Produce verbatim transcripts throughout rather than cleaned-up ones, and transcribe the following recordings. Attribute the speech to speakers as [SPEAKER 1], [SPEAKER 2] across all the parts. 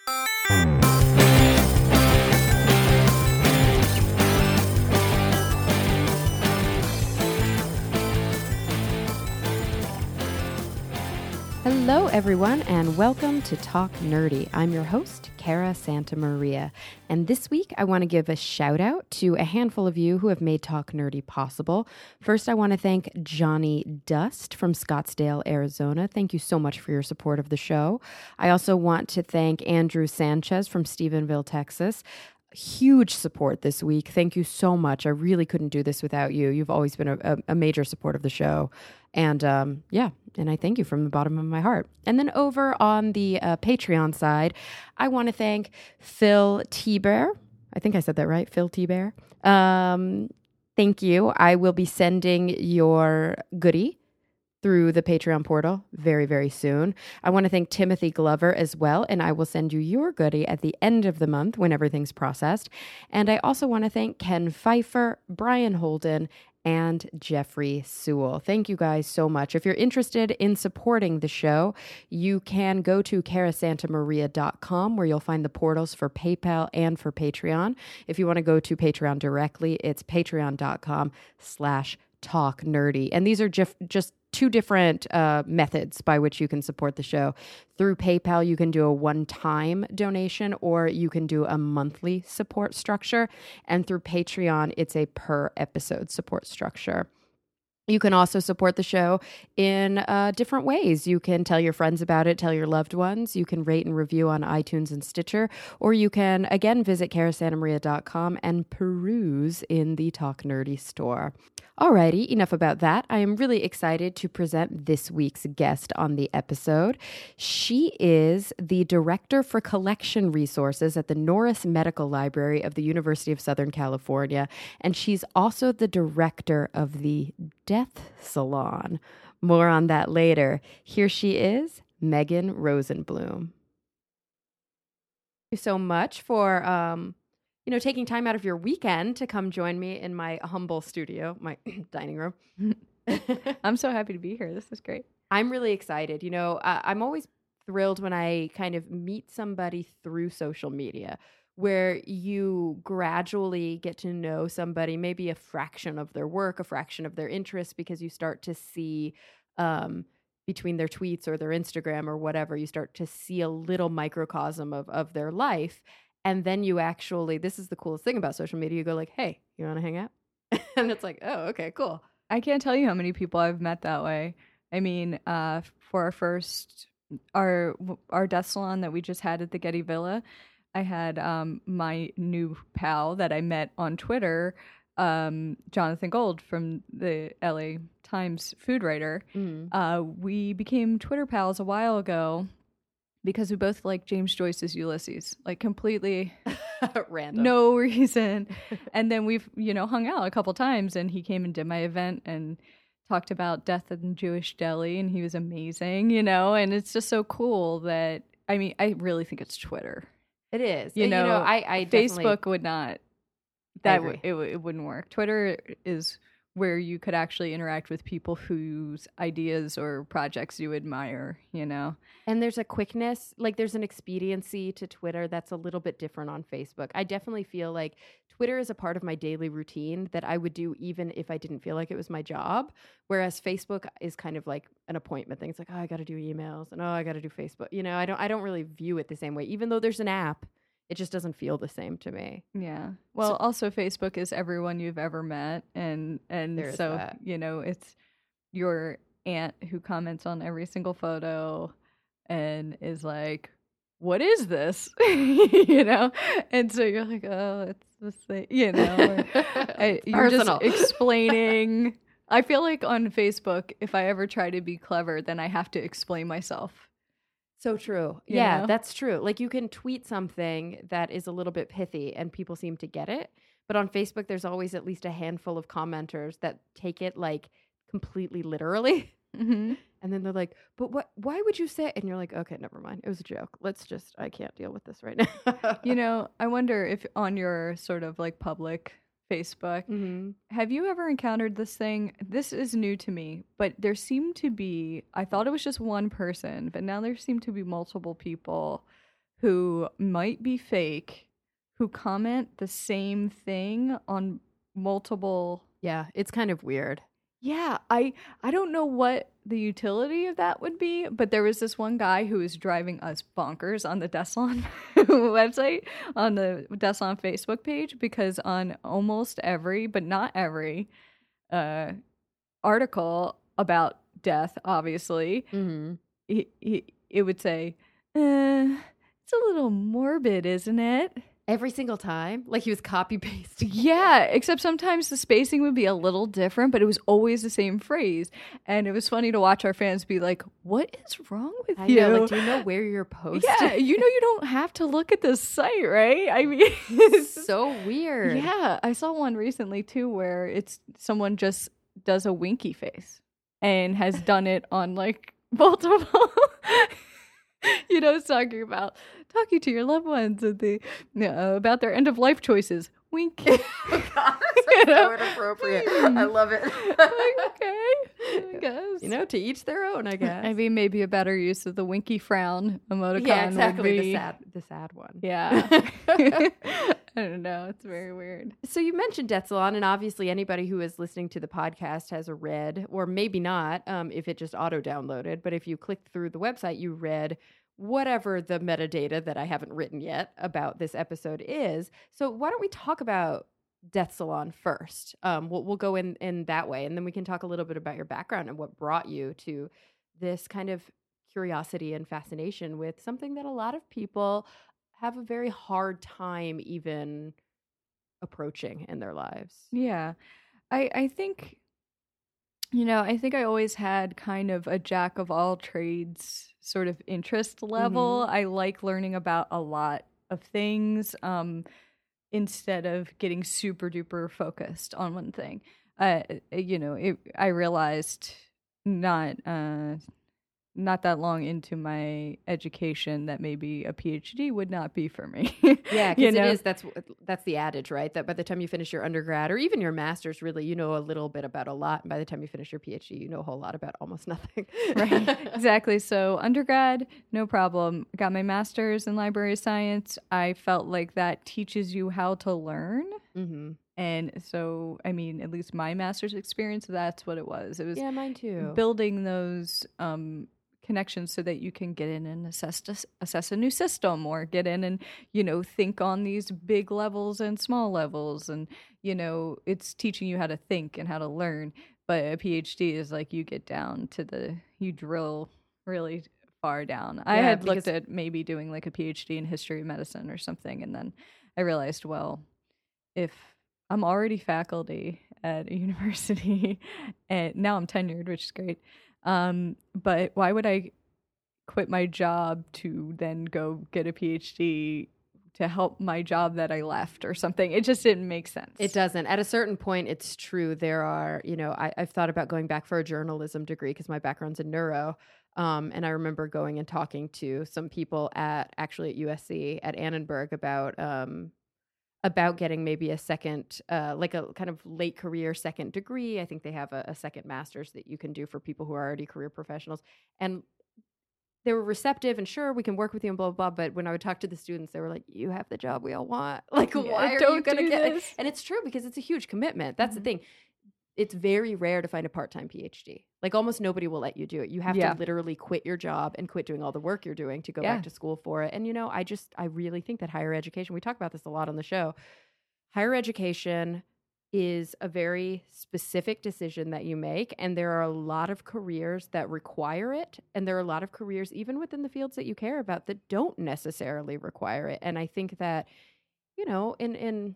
[SPEAKER 1] Hello, everyone, and welcome to Talk Nerdy. I'm your host, Cara Santa Maria, and this week I want to give a shout out to a handful of you who have made Talk Nerdy possible. First, I want to thank Johnny Dust from Scottsdale, Arizona. Thank you so much for your support of the show. I also want to thank Andrew Sanchez from Stephenville, Texas. Huge support this week. Thank you so much. I really couldn't do this without you. You've always been a, a, a major support of the show. And um, yeah, and I thank you from the bottom of my heart. And then over on the uh, Patreon side, I want to thank Phil T-Bear. I think I said that right, Phil T-Bear. Um, thank you. I will be sending your goodie through the Patreon portal very, very soon. I want to thank Timothy Glover as well, and I will send you your goodie at the end of the month when everything's processed. And I also want to thank Ken Pfeiffer, Brian Holden, and Jeffrey Sewell. Thank you guys so much. If you're interested in supporting the show, you can go to cara santa maria dot com where you'll find the portals for PayPal and for Patreon. If you want to go to Patreon directly, it's patreon.com slash talk nerdy. And these are just, just two different uh, methods by which you can support the show. Through PayPal, you can do a one-time donation or you can do a monthly support structure. And through Patreon, it's a per-episode support structure. You can also support the show in uh, different ways. You can tell your friends about it, tell your loved ones. You can rate and review on iTunes and Stitcher, or you can, again, visit cara santa maria dot com and peruse in the Talk Nerdy store. Alrighty, enough about that. I am really excited to present this week's guest on the episode. She is the Director for Collection Resources at the Norris Medical Library of the University of Southern California, and she's also the director of the Death Salon. More on that later. Here she is, Megan Rosenblum. Thank you so much for um, you know, taking time out of your weekend to come join me in my humble studio, my dining room.
[SPEAKER 2] I'm so happy to be here. This is great.
[SPEAKER 1] I'm really excited. You know, uh, I'm always thrilled when I kind of meet somebody through social media where you gradually get to know somebody, maybe a fraction of their work, a fraction of their interests, because you start to see um, between their tweets or their Instagram or whatever, you start to see a little microcosm of, of their life. And then you actually, this is the coolest thing about social media, you go like, hey, you want to hang out? And it's like, oh, okay, cool.
[SPEAKER 2] I can't tell you how many people I've met that way. I mean, uh, for our first, our our death salon that we just had at the Getty Villa, I had um, my new pal that I met on Twitter, um, Jonathan Gold from the L A Times food writer. Mm. Uh, we became Twitter pals a while ago because we both like James Joyce's Ulysses, like completely
[SPEAKER 1] random,
[SPEAKER 2] no reason. And then we've, you know, hung out a couple times, and he came and did my event and talked about death in Jewish deli, and he was amazing, you know. And it's just so cool that, I mean, I really think it's Twitter.
[SPEAKER 1] It is,
[SPEAKER 2] you know.
[SPEAKER 1] You know I, I
[SPEAKER 2] Facebook would not. That w- it w- it wouldn't work. Twitter is where you could actually interact with people whose ideas or projects you admire, you know?
[SPEAKER 1] And there's a quickness, like there's an expediency to Twitter that's a little bit different on Facebook. I definitely feel like Twitter is a part of my daily routine that I would do even if I didn't feel like it was my job, whereas Facebook is kind of like an appointment thing. It's like, oh, I got to do emails, and oh, I got to do Facebook. You know, I don't I don't really view it the same way, even though there's an app. It just doesn't feel the same to me.
[SPEAKER 2] Yeah. Well, so, also Facebook is everyone you've ever met. And, and so,
[SPEAKER 1] that.
[SPEAKER 2] you know, it's your aunt who comments on every single photo and is like, what is this? You know? And so you're like, oh, it's this thing, you know? I, you're
[SPEAKER 1] Personal.
[SPEAKER 2] just explaining. I feel like on Facebook, if I ever try to be clever, then I have to explain myself.
[SPEAKER 1] So true.
[SPEAKER 2] You
[SPEAKER 1] yeah,
[SPEAKER 2] know?
[SPEAKER 1] That's true. Like you can tweet something that is a little bit pithy and people seem to get it. But on Facebook, there's always at least a handful of commenters that take it like completely literally.
[SPEAKER 2] Mm-hmm.
[SPEAKER 1] And then they're like, but what, why would you say? And you're like, okay, never mind. It was a joke. Let's just, I can't deal with this right now.
[SPEAKER 2] You know, I wonder if on your sort of like public Facebook,
[SPEAKER 1] mm-hmm.
[SPEAKER 2] have you ever encountered this thing? This is new to me, but there seemed to be, I thought it was just one person, but now there seem to be multiple people who might be fake, who comment the same thing on multiple.
[SPEAKER 1] Yeah, it's kind of weird.
[SPEAKER 2] Yeah, I I don't know what the utility of that would be, but there was this one guy who was driving us bonkers on the Desalon website, on the Desalon Facebook page, because on almost every, but not every, uh, article about death, obviously,
[SPEAKER 1] Mm-hmm.
[SPEAKER 2] he, he, it would say, uh, it's a little morbid, isn't it?
[SPEAKER 1] Every single time, like he was copy pasting.
[SPEAKER 2] Yeah, except sometimes the spacing would be a little different, but it was always the same phrase. And it was funny to watch our fans be like, what is wrong with
[SPEAKER 1] I
[SPEAKER 2] you?
[SPEAKER 1] know, like, do you know where you're posting?
[SPEAKER 2] Yeah, you know you don't have to look at this site, right? I mean, it's
[SPEAKER 1] so weird.
[SPEAKER 2] Yeah, I saw one recently too where it's someone just does a winky face and has done it on like multiple you know, it's talking about talking to your loved ones at the uh, about their end of life choices. Wink.
[SPEAKER 1] Oh God, that's so inappropriate. I love it.
[SPEAKER 2] Like, okay, I guess.
[SPEAKER 1] You know, to each their own, I guess.
[SPEAKER 2] I mean, maybe a better use of the winky frown emoticon.
[SPEAKER 1] Yeah, exactly.
[SPEAKER 2] Would be,
[SPEAKER 1] the sad, the sad one.
[SPEAKER 2] Yeah. I don't know. It's very weird.
[SPEAKER 1] So you mentioned Desalon, and obviously anybody who is listening to the podcast has read, or maybe not, um, if it just auto-downloaded, but if you clicked through the website, you read whatever the metadata that I haven't written yet about this episode is. So why don't we talk about Desalon first? Um, we'll, we'll go in, in that way, and then we can talk a little bit about your background and what brought you to this kind of curiosity and fascination with something that a lot of people have a very hard time even approaching in their lives.
[SPEAKER 2] Yeah. I I think, you know, I think I always had kind of a jack of all trades sort of interest level. Mm-hmm. I like learning about a lot of things um, instead of getting super duper focused on one thing. Uh, you know, it, I realized not uh, not that long into my education that maybe a PhD would not be for me.
[SPEAKER 1] Yeah, because it is, that's that's the adage, right? That by the time you finish your undergrad or even your master's, really, you know a little bit about a lot. And by the time you finish your PhD, you know a whole lot about almost nothing.
[SPEAKER 2] Right, exactly. So undergrad, no problem. Got my master's in library science. I felt like that teaches you how to learn. Mm-hmm. And so, I mean, at least my master's experience, that's what it was. It was
[SPEAKER 1] yeah, mine too.
[SPEAKER 2] Building those um, connections so that you can get in and assess assess a new system, or get in and, you know, think on these big levels and small levels. And, you know, it's teaching you how to think and how to learn. But a PhD is like you get down to the, you drill really far down. Yeah, I had looked at maybe doing like a PhD in history of medicine or something. And then I realized, well, if I'm already faculty at a university and now I'm tenured, which is great. Um, but why would I quit my job to then go get a PhD to help my job that I left or something? It just didn't make sense.
[SPEAKER 1] It doesn't. At a certain point, it's true. There are, you know, I, I've thought about going back for a journalism degree because my background's in neuro. Um, and I remember going and talking to some people at actually at U S C at Annenberg about um, about getting maybe a second, uh, like a kind of late career second degree. I think they have a, a second master's that you can do for people who are already career professionals. And they were receptive and sure, we can work with you and blah, blah, blah. But when I would talk to the students, they were like, you have the job we all want. Like, yeah, why are you going to get it? And it's true because it's a huge commitment. That's mm-hmm. the thing. It's very rare to find a part-time PhD. Like almost nobody will let you do it. You have yeah. to literally quit your job and quit doing all the work you're doing to go yeah. back to school for it. And, you know, I just, I really think that higher education, we talk about this a lot on the show, higher education is a very specific decision that you make. And there are a lot of careers that require it. And there are a lot of careers, even within the fields that you care about, that don't necessarily require it. And I think that, you know, in in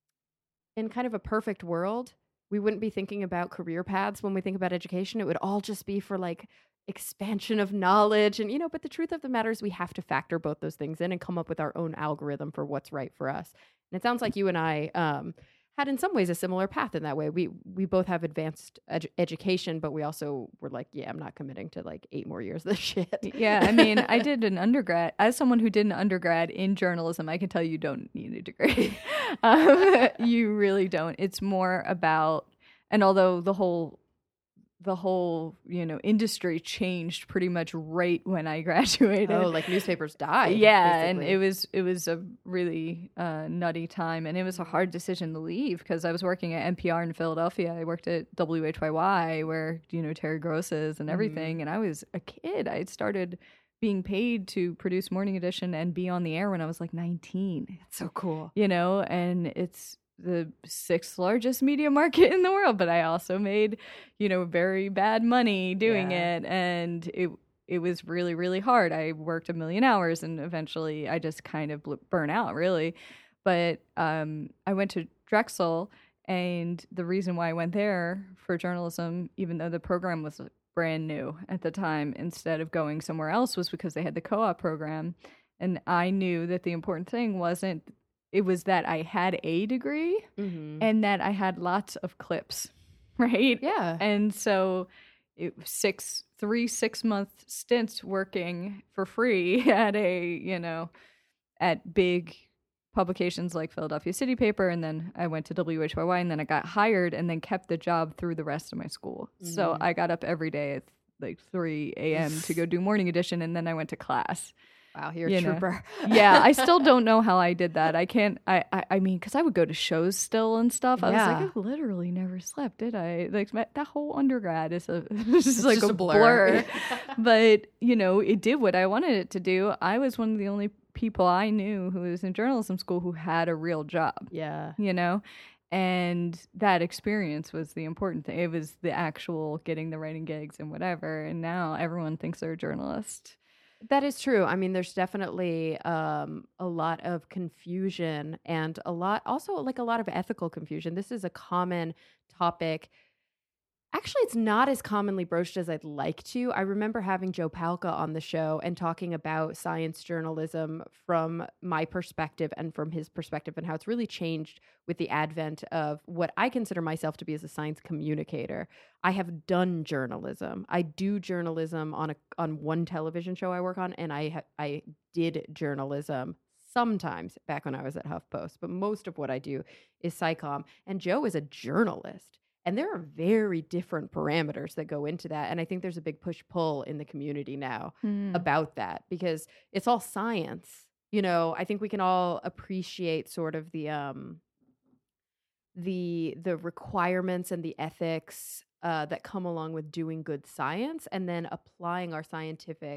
[SPEAKER 1] in kind of a perfect world, we wouldn't be thinking about career paths when we think about education. It would all just be for like expansion of knowledge. And, you know, but the truth of the matter is we have to factor both those things in and come up with our own algorithm for what's right for us. And it sounds like you and I um, had in some ways a similar path in that way. We we both have advanced edu- education, but we also were like, yeah, I'm not committing to like eight more years of this shit.
[SPEAKER 2] Yeah, I mean, I did an undergrad. As someone who did an undergrad in journalism, I can tell you don't need a degree. um, you really don't. It's more about, and although the whole the whole, you know, industry changed pretty much right when I graduated.
[SPEAKER 1] Oh, like newspapers died.
[SPEAKER 2] Yeah,
[SPEAKER 1] basically.
[SPEAKER 2] and it was it was a really uh, nutty time, and it was a hard decision to leave because I was working at N P R in Philadelphia. I worked at W H Y Y, where you know Terry Gross is and everything, mm-hmm. and I was a kid. I had started being paid to produce Morning Edition and be on the air when I was like nineteen.
[SPEAKER 1] It's so cool,
[SPEAKER 2] you know, and it's the sixth largest media market in the world, but I also made, you know, very bad money doing yeah. it, and it it was really, really hard. I worked a million hours, and eventually I just kind of burnt out, really. But um, I went to Drexel, and the reason why I went there for journalism, even though the program was brand new at the time, instead of going somewhere else, was because they had the co-op program, and I knew that the important thing wasn't it was that I had a degree mm-hmm. and that I had lots of clips, right?
[SPEAKER 1] Yeah.
[SPEAKER 2] And so it was six, three, six month stints working for free at a, you know, at big publications like Philadelphia City Paper. And then I went to W H Y Y, and then I got hired and then kept the job through the rest of my school. Mm-hmm. So I got up every day at like three a.m. to go do Morning Edition, and then I went to class.
[SPEAKER 1] Wow, you're
[SPEAKER 2] you
[SPEAKER 1] a trooper.
[SPEAKER 2] Yeah, I still don't know how I did that. I can't, I I, I mean, because I would go to shows still and stuff. I
[SPEAKER 1] yeah.
[SPEAKER 2] was like, I literally never slept, did I? Like, my, that whole undergrad is a, it's just like
[SPEAKER 1] just
[SPEAKER 2] a,
[SPEAKER 1] a blur.
[SPEAKER 2] blur. But, you know, it did what I wanted it to do. I was one of the only people I knew who was in journalism school who had a real job.
[SPEAKER 1] Yeah.
[SPEAKER 2] You know? And that experience was the important thing. It was the actual getting the writing gigs and whatever. And now everyone thinks they're a journalist.
[SPEAKER 1] That is true. I mean, there's definitely um, a lot of confusion and a lot, also like a lot of ethical confusion. This is a common topic. Actually, it's not as commonly broached as I'd like to. I remember having Joe Palca on the show and talking about science journalism from my perspective and from his perspective, and how it's really changed with the advent of what I consider myself to be as a science communicator. I have done journalism. I do journalism on a on one television show I work on, and I ha- I did journalism sometimes back when I was at HuffPost, but most of what I do is SciComm. And Joe is a journalist. And there are very different parameters that go into that. And I think there's a big push-pull in the community now mm. about that, because it's all science. You know, I think we can all appreciate sort of the um, the the requirements and the ethics uh, that come along with doing good science, and then applying our scientific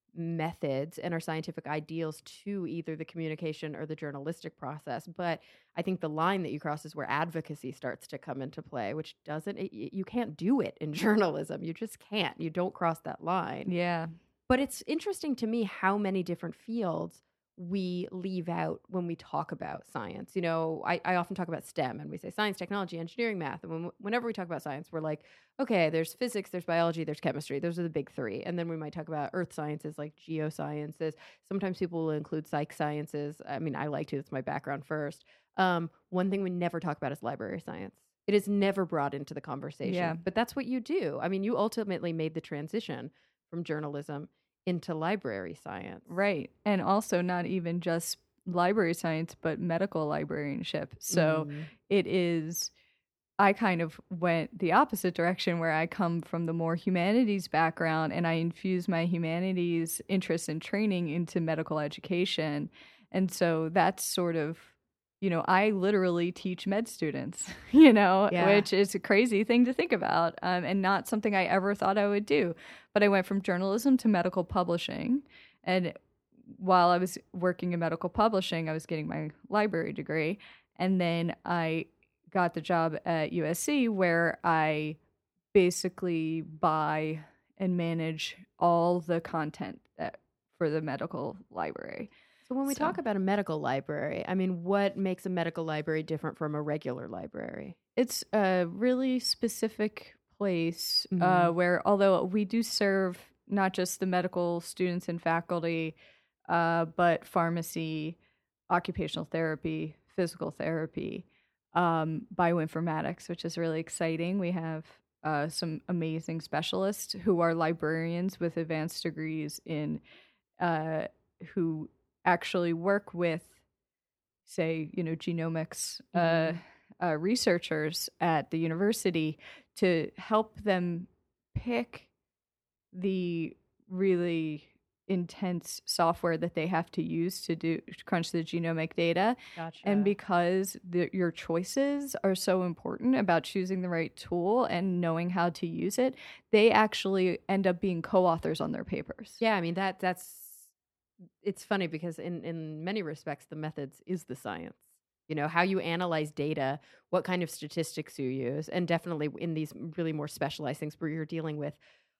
[SPEAKER 1] methods and our scientific ideals to either the communication or the journalistic process. But I think the line that you cross is where advocacy starts to come into play, which doesn't, it, you can't do it in journalism. You just can't. You don't cross that line.
[SPEAKER 2] Yeah.
[SPEAKER 1] But it's interesting to me how many different fields we leave out when we talk about science. You know, I, I often talk about STEM, and we say science, technology, engineering, math. And when, whenever we talk about science, we're like, okay, there's physics, there's biology, there's chemistry. Those are the big three. And then we might talk about earth sciences like geosciences. Sometimes people will include psych sciences. I mean, I like to. That's my background first. Um, one thing we never talk about is library science. It is never brought into the conversation.
[SPEAKER 2] Yeah.
[SPEAKER 1] But that's what you do. I mean, you ultimately made the transition from journalism into library science.
[SPEAKER 2] Right. And also not even just library science, but medical librarianship. So mm. it is, I kind of went the opposite direction, where I come from the more humanities background, and I infuse my humanities interest and training into medical education. And so that's sort of, you know, I literally teach med students, you know, yeah. which is a crazy thing to think about, um, and not something I ever thought I would do. But I went from journalism to medical publishing. And while I was working in medical publishing, I was getting my library degree. And then I got the job at U S C, where I basically buy and manage all the content that for the medical library.
[SPEAKER 1] So when we
[SPEAKER 2] so.
[SPEAKER 1] talk about a medical library, I mean, what makes a medical library different from a regular library?
[SPEAKER 2] It's a really specific place mm-hmm. uh, where, although we do serve not just the medical students and faculty, uh, but pharmacy, occupational therapy, physical therapy, um, bioinformatics, which is really exciting. We have uh, some amazing specialists who are librarians with advanced degrees in uh, who actually work with, say, you know, genomics mm-hmm. uh, uh, researchers at the university to help them pick the really intense software that they have to use to do to crunch the genomic data.
[SPEAKER 1] Gotcha.
[SPEAKER 2] And because the, your choices are so important about choosing the right tool and knowing how to use it, they actually end up being co-authors on their papers.
[SPEAKER 1] Yeah, I mean, that that's, it's funny because in, in many respects, the methods is the science. You know, how you analyze data, what kind of statistics you use, and definitely in these really more specialized things where you're dealing with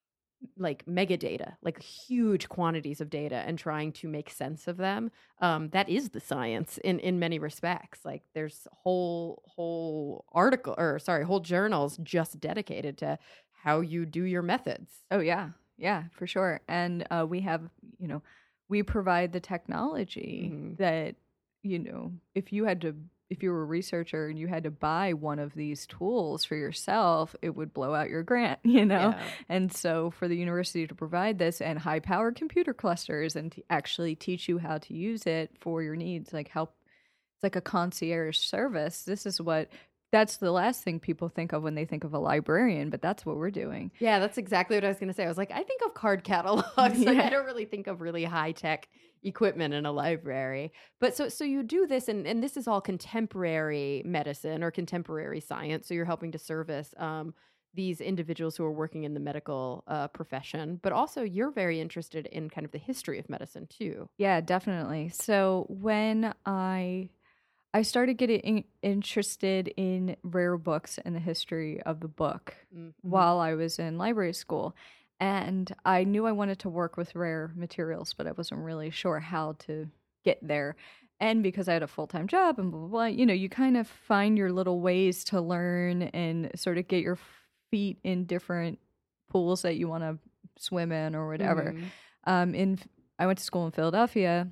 [SPEAKER 1] like mega data, like huge quantities of data and trying to make sense of them. Um, that is the science in, in many respects. Like there's whole, whole article or sorry, whole journals just dedicated to how you do your methods.
[SPEAKER 2] Oh yeah. Yeah, for sure. And uh, we have, you know, we provide the technology mm-hmm. that, you know, if you had to, if you were a researcher and you had to buy one of these tools for yourself, it would blow out your grant, you know? Yeah. And so for the university to provide this and high powered computer clusters and to actually teach you how to use it for your needs, like help, it's like a concierge service. This is what, that's the last thing people think of when they think of a librarian, but that's what we're doing.
[SPEAKER 1] Yeah, that's exactly what I was going to say. I was like, I think of card catalogs. Yeah. Like, I don't really think of really high tech equipment in a library. But so so you do this, and, and this is all contemporary medicine or contemporary science. So you're helping to service um, these individuals who are working in the medical uh, profession. But also you're very interested in kind of the history of medicine too.
[SPEAKER 2] Yeah, definitely. So when I... I started getting in- interested in rare books and the history of the book mm-hmm. while I was in library school. And I knew I wanted to work with rare materials, but I wasn't really sure how to get there. And because I had a full-time job and blah, blah, blah, you know, you kind of find your little ways to learn and sort of get your feet in different pools that you want to swim in or whatever. Mm-hmm. Um, in I went to school in Philadelphia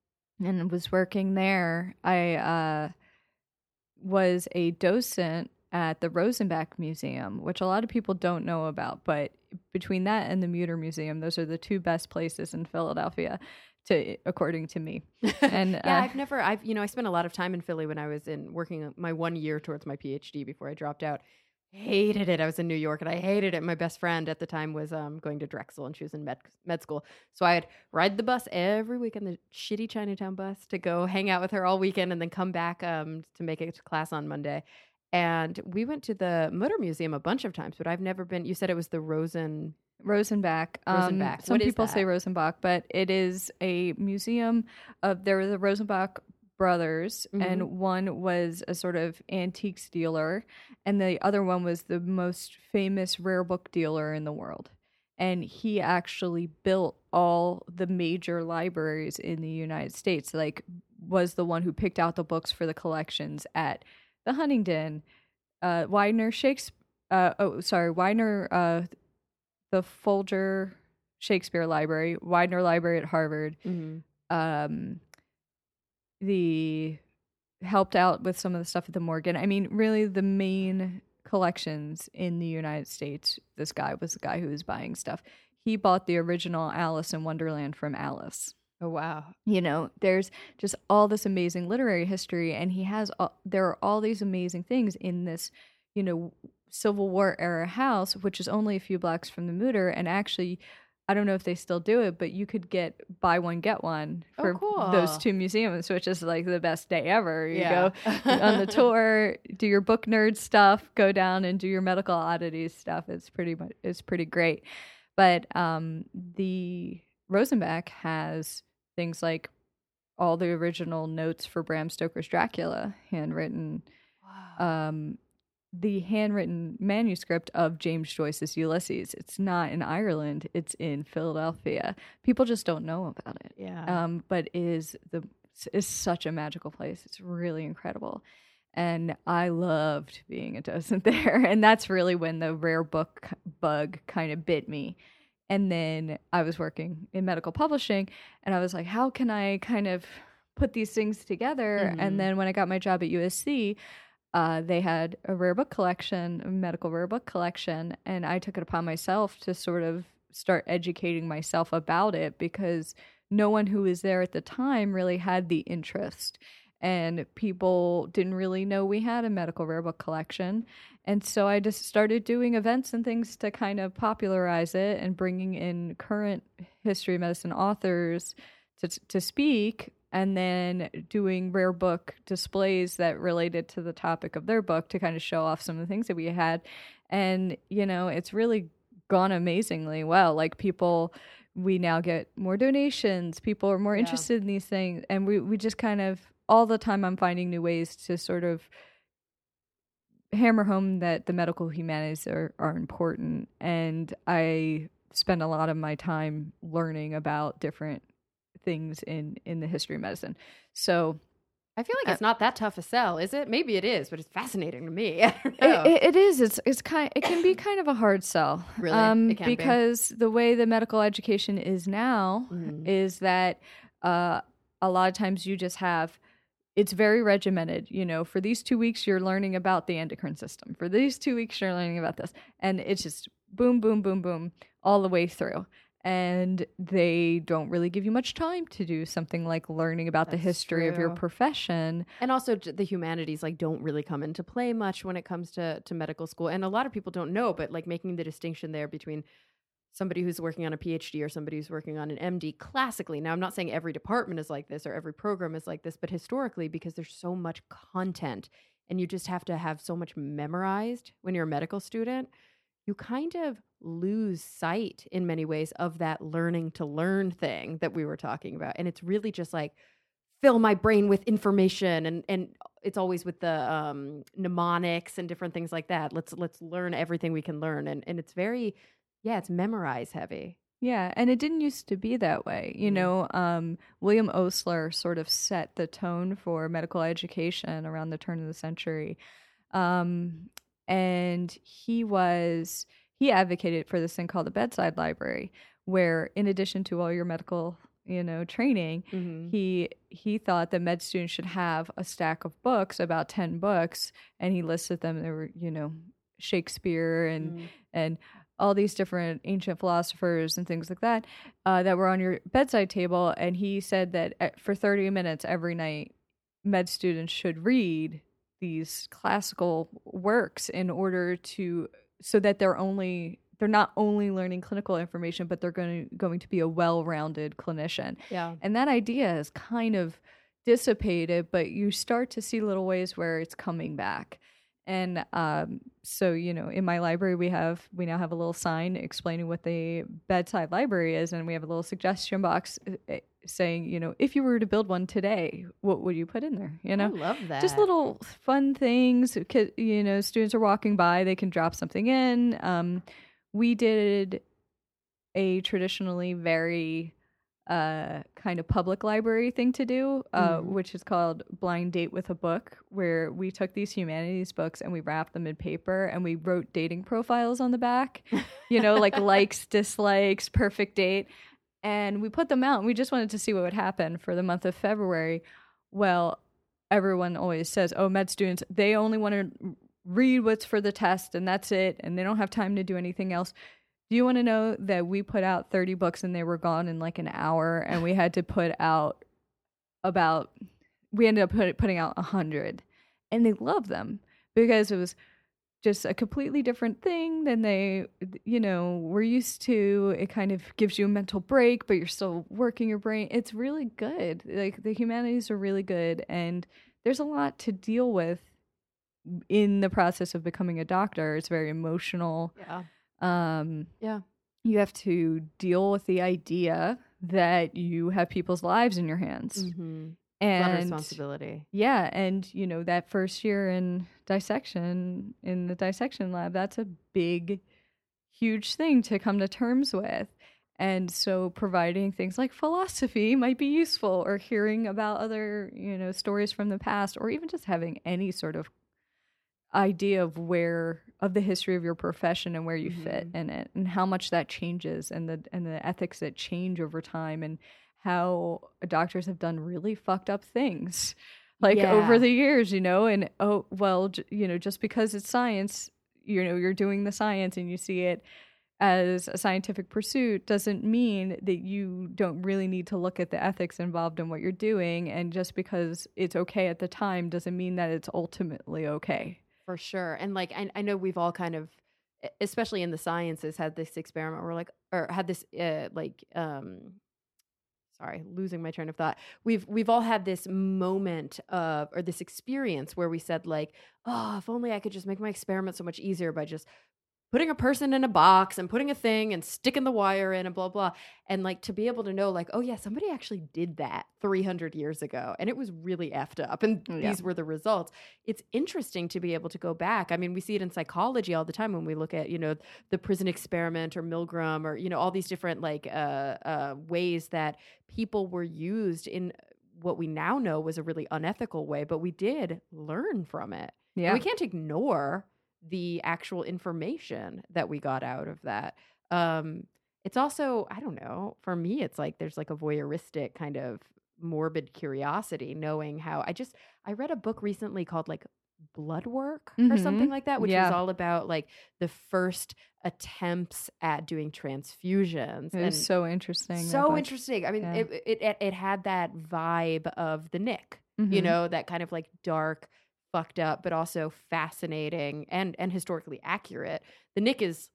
[SPEAKER 2] and was working there. I uh, was a docent at the Rosenbach Museum, which a lot of people don't know about. But between that and the Mutter Museum, those are the two best places in Philadelphia, to according to me. And
[SPEAKER 1] yeah,
[SPEAKER 2] uh,
[SPEAKER 1] I've never, I've you know, I spent a lot of time in Philly when I was in working my one year towards my PhD before I dropped out. Hated it. I was in New York and I hated it. My best friend at the time was um, going to Drexel and she was in med, med school. So I'd ride the bus every weekend, the shitty Chinatown bus, to go hang out with her all weekend and then come back um, to make it to class on Monday. And we went to the Mutter Museum a bunch of times, but I've never been. You said it was the Rosen...
[SPEAKER 2] Rosenbach. Um,
[SPEAKER 1] Rosenbach.
[SPEAKER 2] Some
[SPEAKER 1] what
[SPEAKER 2] people
[SPEAKER 1] is that?
[SPEAKER 2] say Rosenbach, but it is a museum of, there were the Rosenbach brothers, mm-hmm. and one was a sort of antiques dealer, and the other one was the most famous rare book dealer in the world. And he actually built all the major libraries in the United States, like was the one who picked out the books for the collections at the Huntington, uh, Widener Shakespeare, uh, oh, sorry, Widener, uh, the Folger Shakespeare Library, Widener Library at Harvard, mm-hmm. um, the helped out with some of the stuff at the Morgan. I mean, really the main collections in the United States. This guy was the guy who was buying stuff. He bought the original Alice in Wonderland from Alice.
[SPEAKER 1] Oh, wow.
[SPEAKER 2] You know, there's just all this amazing literary history, and he has, all, there are all these amazing things in this, you know, Civil War era house, which is only a few blocks from the Mutter. And actually, I don't know if they still do it, but you could get buy one, get one for
[SPEAKER 1] oh, cool.
[SPEAKER 2] those two museums, which is like the best day ever. You
[SPEAKER 1] yeah.
[SPEAKER 2] go on the tour, do your book nerd stuff, go down and do your medical oddities stuff. It's pretty much, it's pretty great. But um, the Rosenbach has things like all the original notes for Bram Stoker's Dracula, handwritten. Wow. Um, the handwritten manuscript of James Joyce's Ulysses. It's not in Ireland. It's in Philadelphia. People just don't know about it.
[SPEAKER 1] Yeah.
[SPEAKER 2] Um, but it is the is such a magical place. It's really incredible. And I loved being a docent there. And that's really when the rare book bug kind of bit me. And then I was working in medical publishing, and I was like, how can I kind of put these things together? Mm-hmm. And then when I got my job at U S C, Uh, they had a rare book collection, a medical rare book collection, and I took it upon myself to sort of start educating myself about it because no one who was there at the time really had the interest. and people didn't really know we had a medical rare book collection. And so I just started doing events and things to kind of popularize it and bringing in current history of medicine authors to to speak, and then doing rare book displays that related to the topic of their book to kind of show off some of the things that we had. And, you know, it's really gone amazingly well. Like people, we now get more donations. People are more
[SPEAKER 1] Yeah.
[SPEAKER 2] interested in these things. And we, we just kind of, all the time I'm finding new ways to sort of hammer home that the medical humanities are, are important. And I spend a lot of my time learning about different things in, in the history of medicine. So
[SPEAKER 1] I feel like it's
[SPEAKER 2] Uh,
[SPEAKER 1] not that tough a sell, is it? Maybe it is, but it's fascinating to me. I don't know.
[SPEAKER 2] It, it, it is. It's it's kind. It can be kind of a hard sell.
[SPEAKER 1] Really?
[SPEAKER 2] Um,
[SPEAKER 1] It can be.
[SPEAKER 2] because the way the medical education is now
[SPEAKER 1] Mhm.
[SPEAKER 2] is that uh, a lot of times you just have. It's very regimented. You know, for these two weeks you're learning about the endocrine system. For these two weeks you're learning about this, and it's just boom, boom, boom, boom, all the way through. And they don't really give you much time to do something like learning about the
[SPEAKER 1] That's
[SPEAKER 2] history of your
[SPEAKER 1] true.
[SPEAKER 2] profession.
[SPEAKER 1] And also j- the humanities like don't really come into play much when it comes to, to medical school. And a lot of people don't know, but like making the distinction there between somebody who's working on a PhD or somebody who's working on an M D classically. Now, I'm not saying every department is like this or every program is like this, but historically, because there's so much content and you just have to have so much memorized when you're a medical student, you kind of lose sight in many ways of that learning to learn thing that we were talking about. And it's really just like fill my brain with information, and and it's always with the um mnemonics and different things like that. Let's let's learn everything we can learn. And and it's very yeah, it's memorize heavy.
[SPEAKER 2] Yeah, and it didn't used to be that way. You
[SPEAKER 1] Mhm.
[SPEAKER 2] know, um, William Osler sort of set the tone for medical education around the turn of the century. Um, and he was, he advocated for this thing called the bedside library, where in addition to all your medical, you know, training,
[SPEAKER 1] Mm-hmm.
[SPEAKER 2] he he thought that med students should have a stack of books, about ten books, and he listed them. There were, you know, Shakespeare and
[SPEAKER 1] Mm.
[SPEAKER 2] and all these different ancient philosophers and things like that uh, that were on your bedside table. And he said that uh, for thirty minutes every night, med students should read these classical works in order to, so that they're only, they're not only learning clinical information, but they're going to, going to be a well-rounded clinician.
[SPEAKER 1] Yeah.
[SPEAKER 2] And that idea is kind of dissipated, but you start to see little ways where it's coming back. And um, so, you know, in my library, we have, we now have a little sign explaining what the bedside library is. And we have a little suggestion box uh, saying, you know, if you were to build one today, what would you put in there? You know,
[SPEAKER 1] I love that.
[SPEAKER 2] just little fun things. Ki- You know, students are walking by, they can drop something in. Um, we did a traditionally very uh, kind of public library thing to do, uh,
[SPEAKER 1] Mhm.
[SPEAKER 2] which is called Blind Date with a Book, where we took these humanities books and we wrapped them in paper and we wrote dating profiles on the back, you know, like likes, dislikes, perfect date. And we put them out and we just wanted to see what would happen for the month of February. Well, everyone always says, oh, med students, they only want to read what's for the test and that's it. And they don't have time to do anything else. Do you want to know that we put out thirty books and they were gone in like an hour, and we had to put out about, we ended up put, putting out one hundred, and they loved them because it was just a completely different thing than they, you know, were used to. It kind of gives you a mental break, but you're still working your brain. It's really good. Like the humanities are really good, and there's a lot to deal with in the process of becoming a doctor. It's very emotional.
[SPEAKER 1] Yeah.
[SPEAKER 2] Um,
[SPEAKER 1] Yeah.
[SPEAKER 2] you have to deal with the idea that you have people's lives in your hands.
[SPEAKER 1] Mm-hmm. A lot of
[SPEAKER 2] And
[SPEAKER 1] responsibility.
[SPEAKER 2] yeah, and you know, that first year in dissection, in the dissection lab, that's a big, huge thing to come to terms with. And so providing things like philosophy might be useful, or hearing about other, you know, stories from the past, or even just having any sort of idea of where, of the history of your profession and where you fit
[SPEAKER 1] Mhm.
[SPEAKER 2] in it, and how much that changes, and the and the ethics that change over time, and how doctors have done really fucked up things like
[SPEAKER 1] Yeah.
[SPEAKER 2] over the years, you know. And oh well, j- you know, just because it's science, you know, you're doing the science and you see it as a scientific pursuit doesn't mean that you don't really need to look at the ethics involved in what you're doing. And just because it's okay at the time doesn't mean that it's ultimately okay.
[SPEAKER 1] For sure. And like, I, I know we've all kind of, especially in the sciences, had this experiment where like, or had this uh, like, um, sorry, losing my train of thought. We've we've all had this moment of, or this experience where we said like, oh, if only I could just make my experiment so much easier by just putting a person in a box and putting a thing and sticking the wire in and blah, blah. And like to be able to know like, oh yeah, somebody actually did that three hundred years ago and it was really effed up and yeah. these were the results. It's interesting to be able to go back. I mean, we see it in psychology all the time when we look at, you know, the prison experiment or Milgram or, you know, all these different like uh, uh, ways that people were used in what we now know was a really unethical way, but we did learn from it. Yeah. And we can't ignore the actual information that we got out of that. Um, it's also, I don't know, for me, it's like there's like a voyeuristic kind of morbid curiosity, knowing how I just, I read a book recently called like Blood Work mm-hmm. or something like that, which yeah. was all about like the first attempts at doing transfusions.
[SPEAKER 2] It was so interesting.
[SPEAKER 1] So interesting. I mean, yeah. it, it, it, it had that vibe of the Nick, mm-hmm. you know, that kind of like dark, fucked up, but also fascinating and and historically accurate. The Nick is,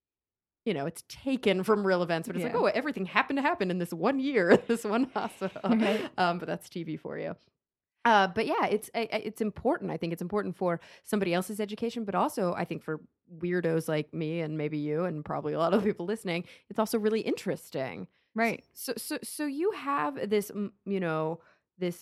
[SPEAKER 1] you know, it's taken from real events, but it's yeah. like, oh, everything happened to happen in this one year, this one hospital. Right. Um, but that's T V for you. Uh, but yeah, it's it's important. I think it's important for somebody else's education, but also I think for weirdos like me and maybe you and probably a lot of people listening, it's also really interesting.
[SPEAKER 2] Right.
[SPEAKER 1] So so so you have this, you know, this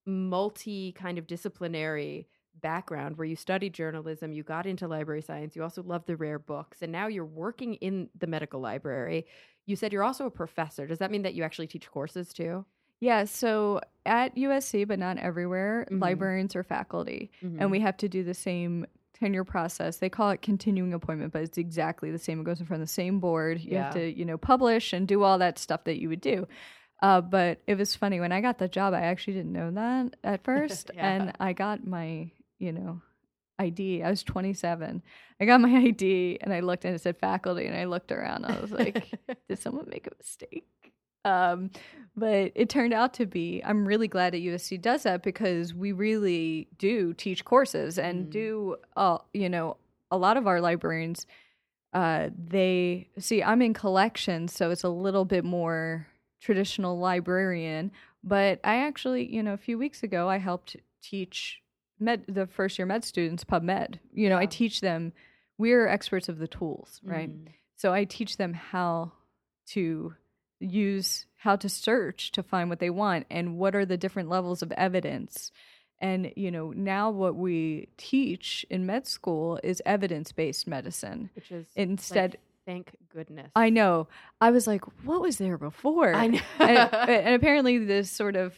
[SPEAKER 1] multi kind of disciplinary background where you studied journalism, you got into library science, you also love the rare books, and now you're working in the medical library. You said you're also a professor. Does that mean that you actually teach courses too?
[SPEAKER 2] Yeah, so at U S C, but not everywhere, mm-hmm. librarians are faculty, mm-hmm. and we have to do the same tenure process. They call it continuing appointment, but it's exactly the same. It goes in front of the same board. You yeah. have to, you know, publish and do all that stuff that you would do. Uh, but it was funny. When I got the job, I actually didn't know that at first, yeah. and I got my you know, I D. I was twenty-seven. I got my I D and I looked and it said faculty and I looked around. I was like, did someone make a mistake? Um, but it turned out to be, I'm really glad that U S C does that because we really do teach courses and mm. do, uh, you know, a lot of our librarians, uh, they, see, I'm in collections, so it's a little bit more traditional librarian, but I actually, you know, a few weeks ago, I helped teach Med, the first year med students PubMed. You know, yeah. I teach them, we're experts of the tools, right? Mm. So I teach them how to use, how to search to find what they want and what are the different levels of evidence. And, you know, now what we teach in med school is evidence-based medicine.
[SPEAKER 1] Which is
[SPEAKER 2] instead.
[SPEAKER 1] Like, thank goodness.
[SPEAKER 2] I know. I was like, what was there before?
[SPEAKER 1] I know.
[SPEAKER 2] and, and apparently this sort of,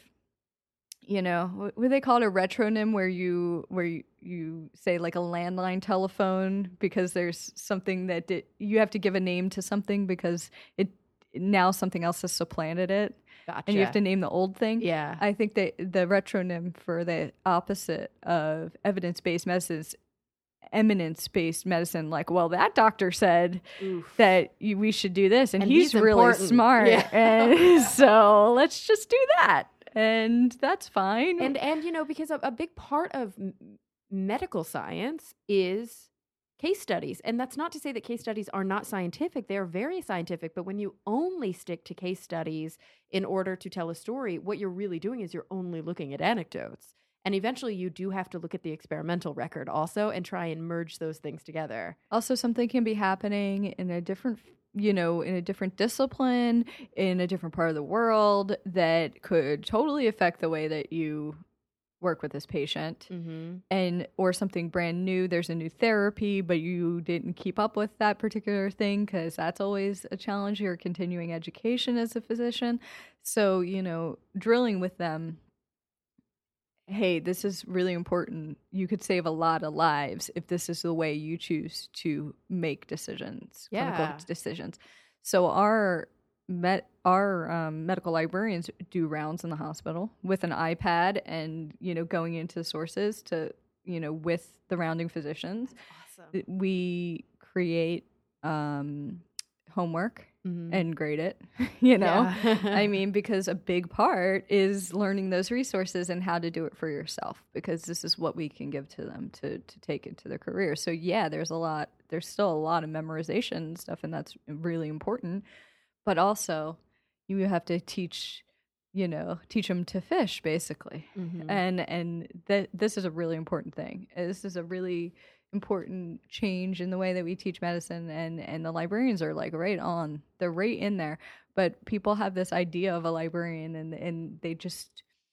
[SPEAKER 2] you know, what they call it, a retronym, where you where you, you say like a landline telephone because there's something that did, you have to give a name to something because it now something else has supplanted it.
[SPEAKER 1] Gotcha.
[SPEAKER 2] And you have to name the old thing.
[SPEAKER 1] Yeah.
[SPEAKER 2] I think that the retronym for the opposite of evidence-based medicine is eminence-based medicine. Like, well, that doctor said Oof. that you, we should do this, and, and he's, he's really smart. Yeah. And so let's just do that. And that's fine.
[SPEAKER 1] And, and you know, because a, a big part of m- medical science is case studies. And that's not to say that case studies are not scientific. They are very scientific. But when you only stick to case studies in order to tell a story, what you're really doing is you're only looking at anecdotes. And eventually you do have to look at the experimental record also and try and merge those things together.
[SPEAKER 2] Also, something can be happening in a different you know, in a different discipline, in a different part of the world that could totally affect the way that you work with this patient. Mm-hmm. And or something brand new, there's a new therapy, but you didn't keep up with that particular thing because that's always a challenge. You're continuing education as a physician. So, you know, drilling with them, hey, this is really important. You could save a lot of lives if this is the way you choose to make decisions,
[SPEAKER 1] yeah.
[SPEAKER 2] clinical decisions. So our met, our um, medical librarians do rounds in the hospital with an iPad and, you know, going into sources to, you know, with the rounding physicians.
[SPEAKER 1] Awesome.
[SPEAKER 2] We create um, homework
[SPEAKER 1] Mm-hmm.
[SPEAKER 2] and grade it, you know?
[SPEAKER 1] Yeah.
[SPEAKER 2] I mean, because a big part is learning those resources and how to do it for yourself, because this is what we can give to them to, to take into their career. So yeah, there's a lot, there's still a lot of memorization and stuff, and that's really important. But also you have to teach, you know, teach them to fish, basically.
[SPEAKER 1] Mm-hmm.
[SPEAKER 2] And, and that this is a really important thing. This is a really important change in the way that we teach medicine, and and the librarians are like right on, they're right in there. But people have this idea of a librarian, and and they just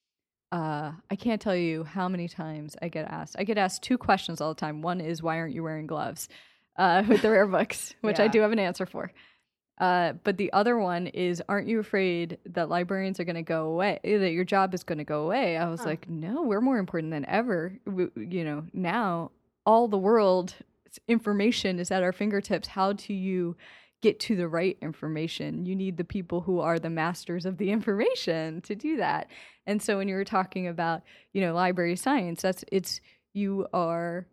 [SPEAKER 2] uh I can't tell you how many times I get asked I get asked two questions all the time. One is, why aren't you wearing gloves uh with the rare books, which
[SPEAKER 1] Yeah.
[SPEAKER 2] I do have an answer for. Uh, but the other one is, aren't you afraid that librarians are going to go away, that your job is going to go away? I was
[SPEAKER 1] Huh.
[SPEAKER 2] like, no, we're more important than ever. We, you know, now all the world information is at our fingertips. How do you get to the right information? You need the people who are the masters of the information to do that. And so when you were talking about, you know, library science, that's it's you are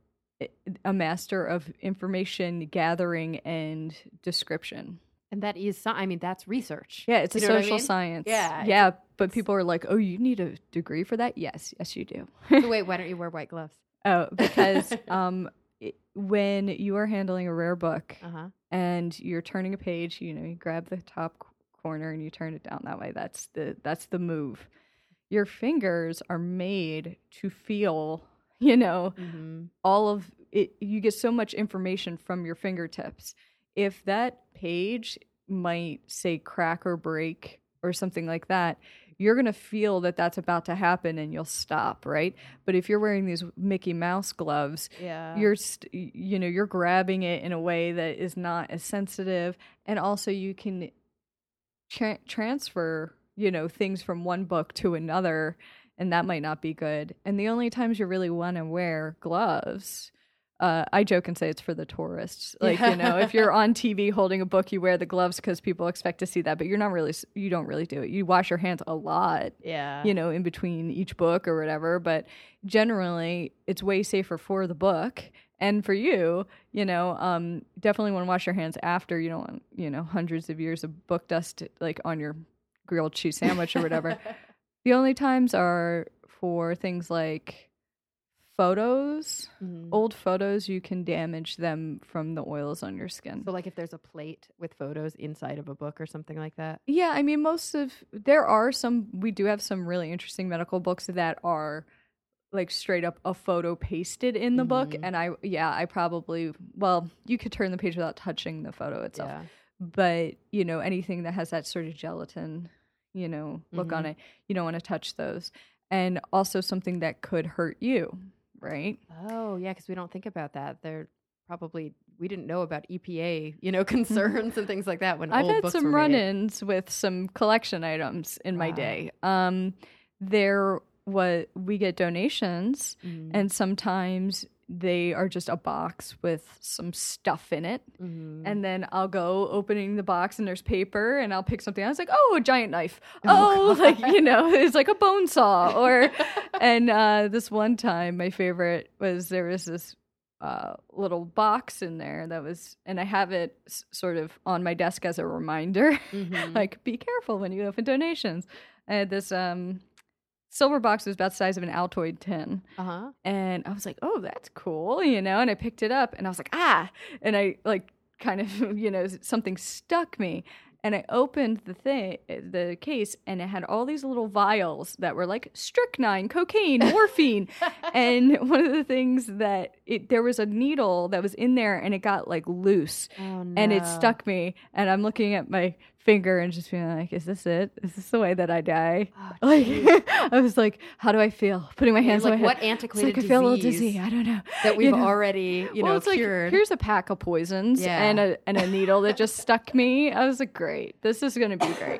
[SPEAKER 2] a master of information gathering and description.
[SPEAKER 1] And that is, so- I mean, that's research.
[SPEAKER 2] Yeah, it's
[SPEAKER 1] You
[SPEAKER 2] a
[SPEAKER 1] know what I
[SPEAKER 2] social
[SPEAKER 1] mean?
[SPEAKER 2] science.
[SPEAKER 1] Yeah, it's
[SPEAKER 2] Yeah, but people are like, oh, you need a degree for that? Yes, yes, you do.
[SPEAKER 1] So wait, why don't you wear white gloves?
[SPEAKER 2] Oh, because um, it, when you are handling a rare book
[SPEAKER 1] Uh-huh.
[SPEAKER 2] and you're turning a page, you know, you grab the top c- corner and you turn it down that way. That's the that's the move. Your fingers are made to feel, you know,
[SPEAKER 1] Mm-hmm.
[SPEAKER 2] all of it. You get so much information from your fingertips. If that page might say crack or break or something like that, you're going to feel that that's about to happen and you'll stop, right? But if you're wearing these Mickey Mouse gloves,
[SPEAKER 1] Yeah.
[SPEAKER 2] you're st- you know, you're grabbing it in a way that is not as sensitive, and also you can tra- transfer, you know, things from one book to another, and that might not be good. And the only times you really want to wear gloves, Uh, I joke and say it's for the tourists. Like,
[SPEAKER 1] Yeah.
[SPEAKER 2] you know, if you're on T V holding a book, you wear the gloves because people expect to see that, but you're not really, you don't really do it. You wash your hands a lot,
[SPEAKER 1] Yeah.
[SPEAKER 2] you know, in between each book or whatever. But generally, it's way safer for the book. And for you, you know, um, definitely want to wash your hands after. You don't want, you know, hundreds of years of book dust like on your grilled cheese sandwich or whatever. The only times are for things like photos,
[SPEAKER 1] Mhm.
[SPEAKER 2] old photos. You can damage them from the oils on your skin.
[SPEAKER 1] So, like, if there's a plate with photos inside of a book or something like that.
[SPEAKER 2] Yeah, I mean, most of there are some. We do have some really interesting medical books that are like straight up a photo pasted in the book,
[SPEAKER 1] Mhm.
[SPEAKER 2] and I yeah, I probably well, you could turn the page without touching the photo itself.
[SPEAKER 1] Yeah.
[SPEAKER 2] But you know, anything that has that sort of gelatin, you know, look on
[SPEAKER 1] Mhm.
[SPEAKER 2] it, you don't want to touch those. And also something that could hurt you, right?
[SPEAKER 1] Oh, yeah, because we don't think about that. They're probably, we didn't know about E P A, you know, concerns and things like that when
[SPEAKER 2] I've
[SPEAKER 1] old
[SPEAKER 2] had
[SPEAKER 1] books
[SPEAKER 2] some
[SPEAKER 1] were made.
[SPEAKER 2] run-ins with some collection items in my
[SPEAKER 1] Wow.
[SPEAKER 2] day. Um, there what we get donations,
[SPEAKER 1] Mhm.
[SPEAKER 2] and sometimes they are just a box with some stuff in it.
[SPEAKER 1] Mhm.
[SPEAKER 2] And then I'll go opening the box and there's paper, and I'll pick something. I was like, oh, a giant knife.
[SPEAKER 1] Oh,
[SPEAKER 2] Oh, like, you know, it's like a bone saw. Or, and uh, this one time, my favorite was there was this uh, little box in there that was, and I have it s- sort of on my desk as a reminder,
[SPEAKER 1] Mhm.
[SPEAKER 2] like, be careful when you open donations. I had this um, silver box that was about the size of an Altoid tin.
[SPEAKER 1] Uh-huh.
[SPEAKER 2] And I was like, oh, that's cool, you know, and I picked it up and I was like, ah, and I like kind of, you know, something stuck me. And I opened the thing, the case, and it had all these little vials that were like strychnine, cocaine, morphine. And one of the things that it, there was a needle that was in there and it got like loose
[SPEAKER 1] Oh, no.
[SPEAKER 2] and it stuck me. And I'm looking at my finger and just being like, is this it? Is this the way that I die?
[SPEAKER 1] Oh,
[SPEAKER 2] Like,
[SPEAKER 1] geez.
[SPEAKER 2] I was like, how do I feel? Putting my hands
[SPEAKER 1] like,
[SPEAKER 2] on my
[SPEAKER 1] what
[SPEAKER 2] head. It's
[SPEAKER 1] antiquated
[SPEAKER 2] like I feel a little
[SPEAKER 1] disease
[SPEAKER 2] dizzy. I don't know.
[SPEAKER 1] that we've
[SPEAKER 2] you know?
[SPEAKER 1] already, you
[SPEAKER 2] well,
[SPEAKER 1] know,
[SPEAKER 2] it's like,
[SPEAKER 1] cured.
[SPEAKER 2] here's a pack of poisons
[SPEAKER 1] Yeah.
[SPEAKER 2] and a and a needle that just stuck me. I was like, great. This is going to be great.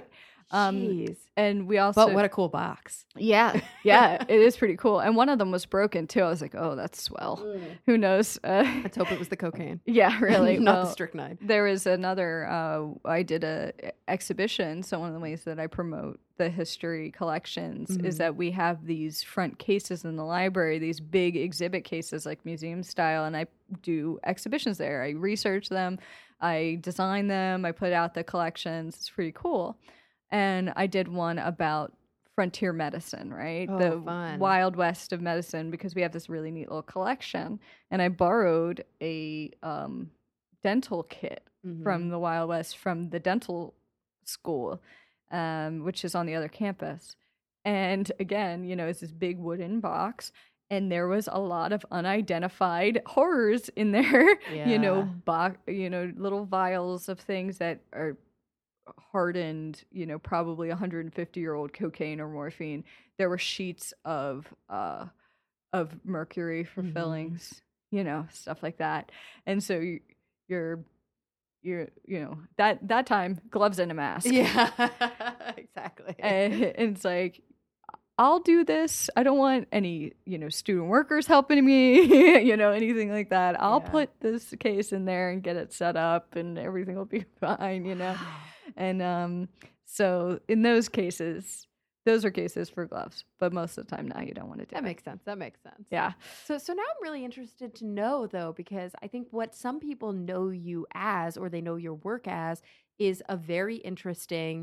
[SPEAKER 2] Um,
[SPEAKER 1] Jeez.
[SPEAKER 2] And we also,
[SPEAKER 1] but what a cool box.
[SPEAKER 2] Yeah, yeah, it is pretty cool. And one of them was broken too. I was like, oh, that's swell. Mm. Who knows? Uh,
[SPEAKER 1] Let's hope it was the cocaine.
[SPEAKER 2] Yeah, really.
[SPEAKER 1] Not
[SPEAKER 2] well,
[SPEAKER 1] the strychnine.
[SPEAKER 2] There was another, uh, I did a exhibition. So one of the ways that I promote the history collections mm-hmm. is that we have these front cases in the library, these big exhibit cases like museum style. And I do exhibitions there. I research them. I design them. I put out the collections. It's pretty cool. And I did one about frontier medicine, right?
[SPEAKER 1] Oh,
[SPEAKER 2] the
[SPEAKER 1] fun.
[SPEAKER 2] Wild West of medicine, because we have this really neat little collection. And I borrowed a um, dental kit mm-hmm. from the Wild West from the dental school, um, which is on the other campus. And again, you know, it's this big wooden box. And there was a lot of unidentified horrors in there,
[SPEAKER 1] yeah.
[SPEAKER 2] you know, bo- you know, little vials of things that are hardened, you know, probably one hundred fifty year old cocaine or morphine. There were sheets of uh, of mercury for mm-hmm. fillings, you know, stuff like that. And so you, you're, you're, you know, that that time gloves and a mask.
[SPEAKER 1] Yeah, exactly.
[SPEAKER 2] And it's like, I'll do this. I don't want any, you know, student workers helping me, you know, anything like that. I'll yeah. put this case in there and get it set up and everything will be fine, you know. And um, so in those cases, those are cases for gloves. But most of the time now you don't want to do
[SPEAKER 1] that. That
[SPEAKER 2] it.
[SPEAKER 1] makes sense. That makes sense.
[SPEAKER 2] Yeah.
[SPEAKER 1] So so now I'm really interested to know, though, because I think what some people know you as, or they know your work as, is a very interesting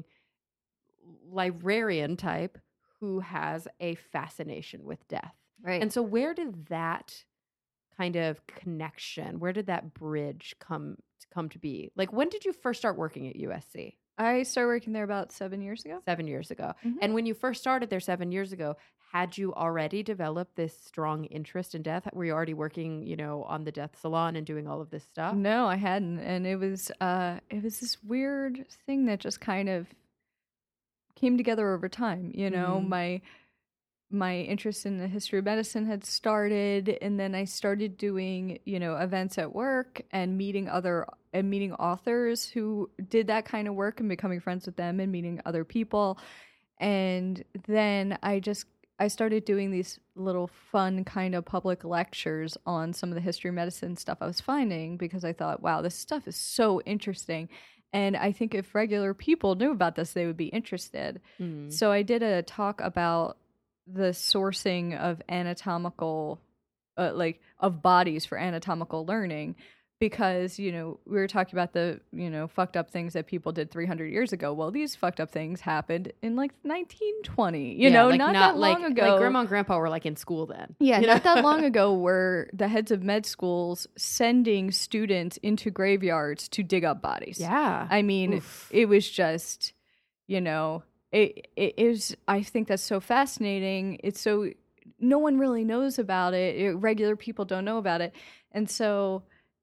[SPEAKER 1] librarian type who has a fascination with death.
[SPEAKER 2] Right.
[SPEAKER 1] And so where did that kind of connection, where did that bridge come come to be? Like, when did you first start working at U S C?
[SPEAKER 2] I started working there about seven years ago.
[SPEAKER 1] Seven years ago.
[SPEAKER 2] Mm-hmm.
[SPEAKER 1] And when you first started there seven years ago, had you already developed this strong interest in death? Were you already working, you know, on the death salon and doing all of this stuff?
[SPEAKER 2] No, I hadn't. And it was uh, it was this weird thing that just kind of came together over time. You know, mm-hmm. my my interest in the history of medicine had started, and then I started doing, you know, events at work and meeting other and meeting authors who did that kind of work and becoming friends with them and meeting other people. And then I just I started doing these little fun kind of public lectures on some of the history of medicine stuff I was finding, because I thought, wow, this stuff is so interesting. And I think if regular people knew about this, they would be interested. Mm. So I did a talk about the sourcing of anatomical, uh, like of bodies for anatomical learning, because, you know, we were talking about the, you know, fucked up things that people did three hundred years ago. Well, these fucked up things happened in like nineteen twenty, you
[SPEAKER 1] yeah,
[SPEAKER 2] know,
[SPEAKER 1] like
[SPEAKER 2] not,
[SPEAKER 1] not
[SPEAKER 2] that
[SPEAKER 1] like,
[SPEAKER 2] long ago.
[SPEAKER 1] Like grandma and grandpa were like in school then.
[SPEAKER 2] Yeah,
[SPEAKER 1] you
[SPEAKER 2] not
[SPEAKER 1] know?
[SPEAKER 2] that long ago were the heads of med schools sending students into graveyards to dig up bodies.
[SPEAKER 1] Yeah.
[SPEAKER 2] I mean, Oof. It was just, you know, it, it is, I think that's so fascinating. It's so, no one really knows about it. it. Regular people don't know about it. And so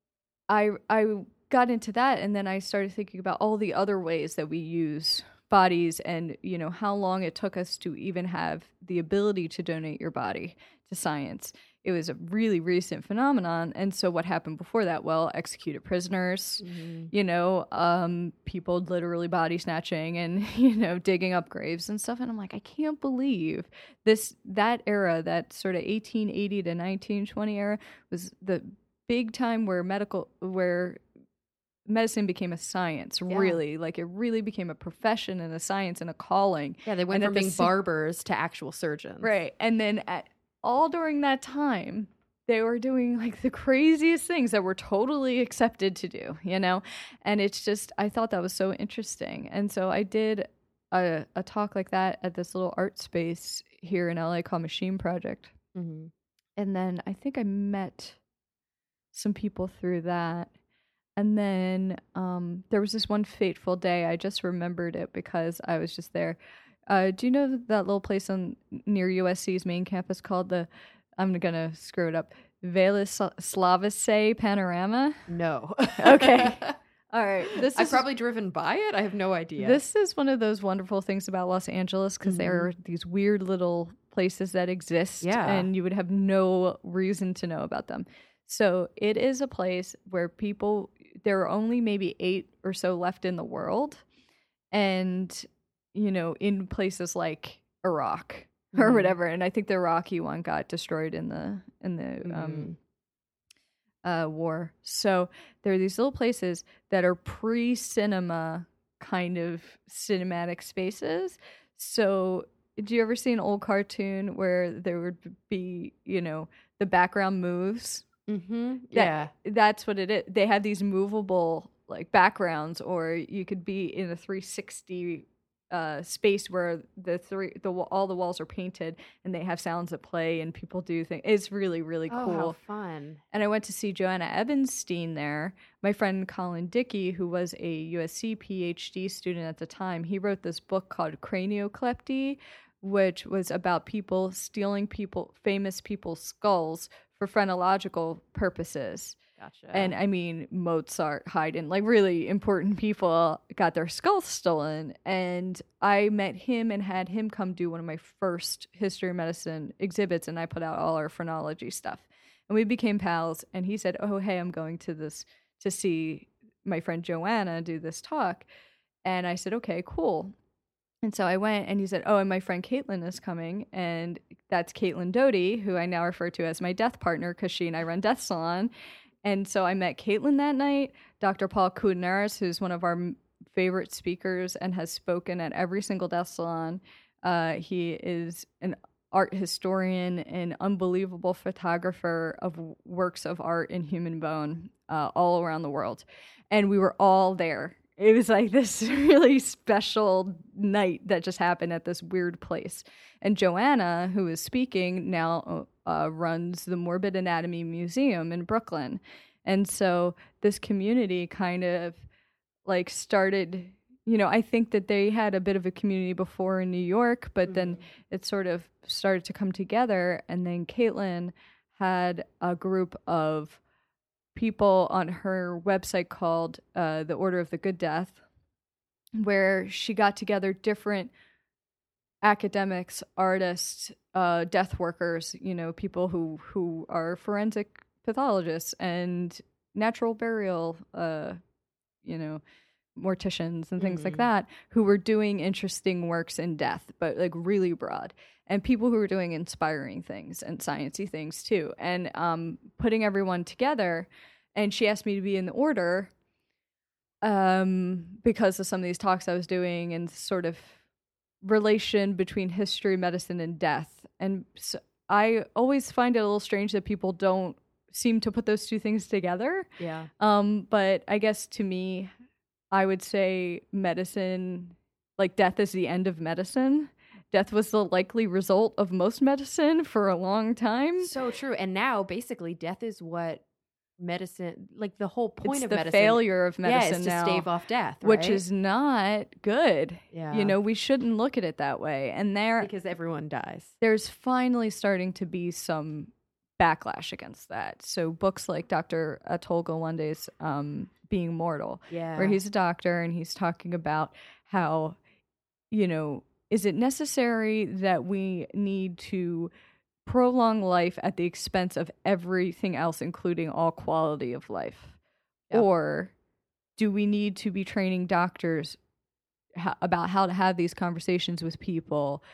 [SPEAKER 2] I I got into that, and then I started thinking about all the other ways that we use bodies, and, you know, how long it took us to even have the ability to donate your body to science. It was a really recent phenomenon. And so what happened before that? Well, executed prisoners, mm-hmm. you know, um, people literally body snatching and, you know, digging up graves and stuff. And I'm like, I can't believe this, that era, that sort of eighteen eighty to nineteen twenty era was the big time where medical, where medicine became a science, yeah. really. Like, it really became a profession and a science and a calling.
[SPEAKER 1] Yeah, they went
[SPEAKER 2] and
[SPEAKER 1] from being
[SPEAKER 2] sa-
[SPEAKER 1] barbers to actual surgeons.
[SPEAKER 2] Right. And then at all during that time, they were doing like the craziest things that were totally accepted to do, you know? And it's just, I thought that was so interesting. And so I did a, a talk like that at this little art space here in L A called Machine Project. Mm-hmm. And then I think I met some people through that. And then um, there was this one fateful day. I just remembered it because I was just there. Uh, do you know that little place on near U S C's main campus called the, I'm going to screw it up, Veleslavice Panorama?
[SPEAKER 1] No.
[SPEAKER 2] Okay. All right. This
[SPEAKER 1] I've
[SPEAKER 2] is,
[SPEAKER 1] probably driven by it. I have no idea.
[SPEAKER 2] This is one of those wonderful things about Los Angeles, because mm-hmm. there are these weird little places that exist,
[SPEAKER 1] yeah.
[SPEAKER 2] and you would have no reason to know about them. So it is a place where people, there are only maybe eight or so left in the world, and you know, in places like Iraq or
[SPEAKER 1] Mhm.
[SPEAKER 2] whatever. And I think the Iraqi one got destroyed in the in the
[SPEAKER 1] Mhm.
[SPEAKER 2] um, uh, war. So there are these little places that are pre-cinema kind of cinematic spaces. So do you ever see an old cartoon where there would be, you know, the background moves?
[SPEAKER 1] Mm-hmm.
[SPEAKER 2] That,
[SPEAKER 1] Yeah.
[SPEAKER 2] that's what it is. They have these movable like backgrounds, or you could be in a three sixty uh, space where the three the wa- all the walls are painted and they have sounds that play and people do things. It's really really
[SPEAKER 1] Oh,
[SPEAKER 2] cool.
[SPEAKER 1] how fun.
[SPEAKER 2] And I went to see Joanna Ebenstein there. My friend Colin Dickey, who was a U S C PhD student at the time, he wrote this book called Cranioclepty, which was about people stealing people, famous people's skulls for phrenological purposes.
[SPEAKER 1] Gotcha.
[SPEAKER 2] And I mean, Mozart, Haydn, like really important people got their skulls stolen. And I met him and had him come do one of my first history of medicine exhibits. And I put out all our phrenology stuff. And we became pals. And he said, oh, hey, I'm going to this to see my friend Joanna do this talk. And I said, okay, cool. And so I went, and he said, oh, and my friend Caitlin is coming. And that's Caitlin Doty, who I now refer to as my death partner because she and I run Death Salon. And so I met Caitlin that night, Doctor Paul Koudenaris, who's one of our m- favorite speakers and has spoken at every single Death Salon. Uh, he is an art historian, an unbelievable photographer of w- works of art in human bone uh, all around the world. And we were all there. It was like this really special night that just happened at this weird place. And Joanna, who is speaking, now uh, runs the Morbid Anatomy Museum in Brooklyn. And so this community kind of like started, you know, I think that they had a bit of a community before in New York, but mm-hmm. then it sort of started to come together. And then Caitlin had a group of people on her website called uh, the Order of the Good Death, where she got together different academics, artists, uh, death workers, you know, people who, who are forensic pathologists and natural burial, uh, you know, morticians and things mm-hmm. like that, who were doing interesting works in death, but like really broad. And people who were doing inspiring things and sciencey things too. And um, putting everyone together. And she asked me to be in the order um, because of some of these talks I was doing and sort of relation between history, medicine, and death. And so I always find it a little strange that people don't seem to put those two things together.
[SPEAKER 1] Yeah.
[SPEAKER 2] Um, but I guess to me, I would say medicine, like death is the end of medicine. Death was the likely result of most medicine for a long time.
[SPEAKER 1] So true. And now basically death is what medicine, like the whole point
[SPEAKER 2] it's
[SPEAKER 1] of
[SPEAKER 2] the
[SPEAKER 1] medicine.
[SPEAKER 2] failure of medicine
[SPEAKER 1] yeah, is to
[SPEAKER 2] now,
[SPEAKER 1] stave off death, right?
[SPEAKER 2] which is not good.
[SPEAKER 1] Yeah.
[SPEAKER 2] You know, we shouldn't look at it that way. And there,
[SPEAKER 1] because everyone dies.
[SPEAKER 2] There's finally starting to be some backlash against that. So books like Doctor Atul Gawande's um, Being Mortal,
[SPEAKER 1] yeah.
[SPEAKER 2] where he's a doctor and he's talking about how, you know, is it necessary that we need to prolong life at the expense of everything else, including all quality of life? Yep. Or do we need to be training doctors ha- about how to have these conversations with people?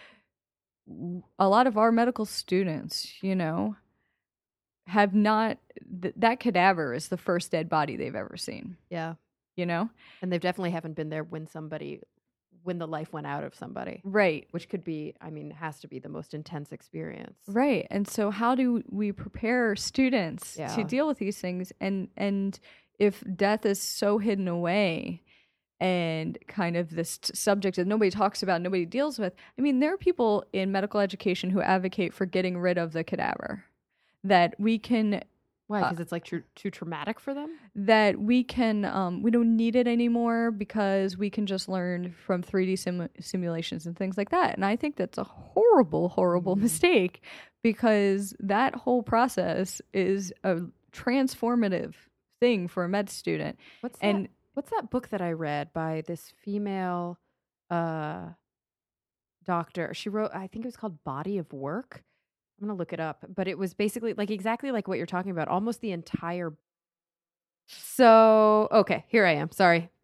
[SPEAKER 2] A lot of our medical students, you know, have not, th- that cadaver is the first dead body they've ever seen.
[SPEAKER 1] Yeah.
[SPEAKER 2] You know?
[SPEAKER 1] And they definitely haven't been there when somebody, when the life went out of somebody.
[SPEAKER 2] Right.
[SPEAKER 1] Which could be, I mean, has to be the most intense experience.
[SPEAKER 2] Right. And so how do we prepare students
[SPEAKER 1] yeah.
[SPEAKER 2] to deal with these things? And, and if death is so hidden away and kind of this t- subject that nobody talks about, nobody deals with, I mean, there are people in medical education who advocate for getting rid of the cadaver. That we can...
[SPEAKER 1] Why? Because uh, it's like tr- too traumatic for them?
[SPEAKER 2] That we can, um, we don't need it anymore because we can just learn from three D sim- simulations and things like that. And I think that's a horrible, horrible mm-hmm. mistake, because that whole process is a transformative thing for a med student.
[SPEAKER 1] What's
[SPEAKER 2] and
[SPEAKER 1] that, what's that book that I read by this female uh, doctor? She wrote, I think it was called Body of Work. I'm going to look it up, but it was basically like exactly like what you're talking about, almost the entire. So, okay, here I am. Sorry.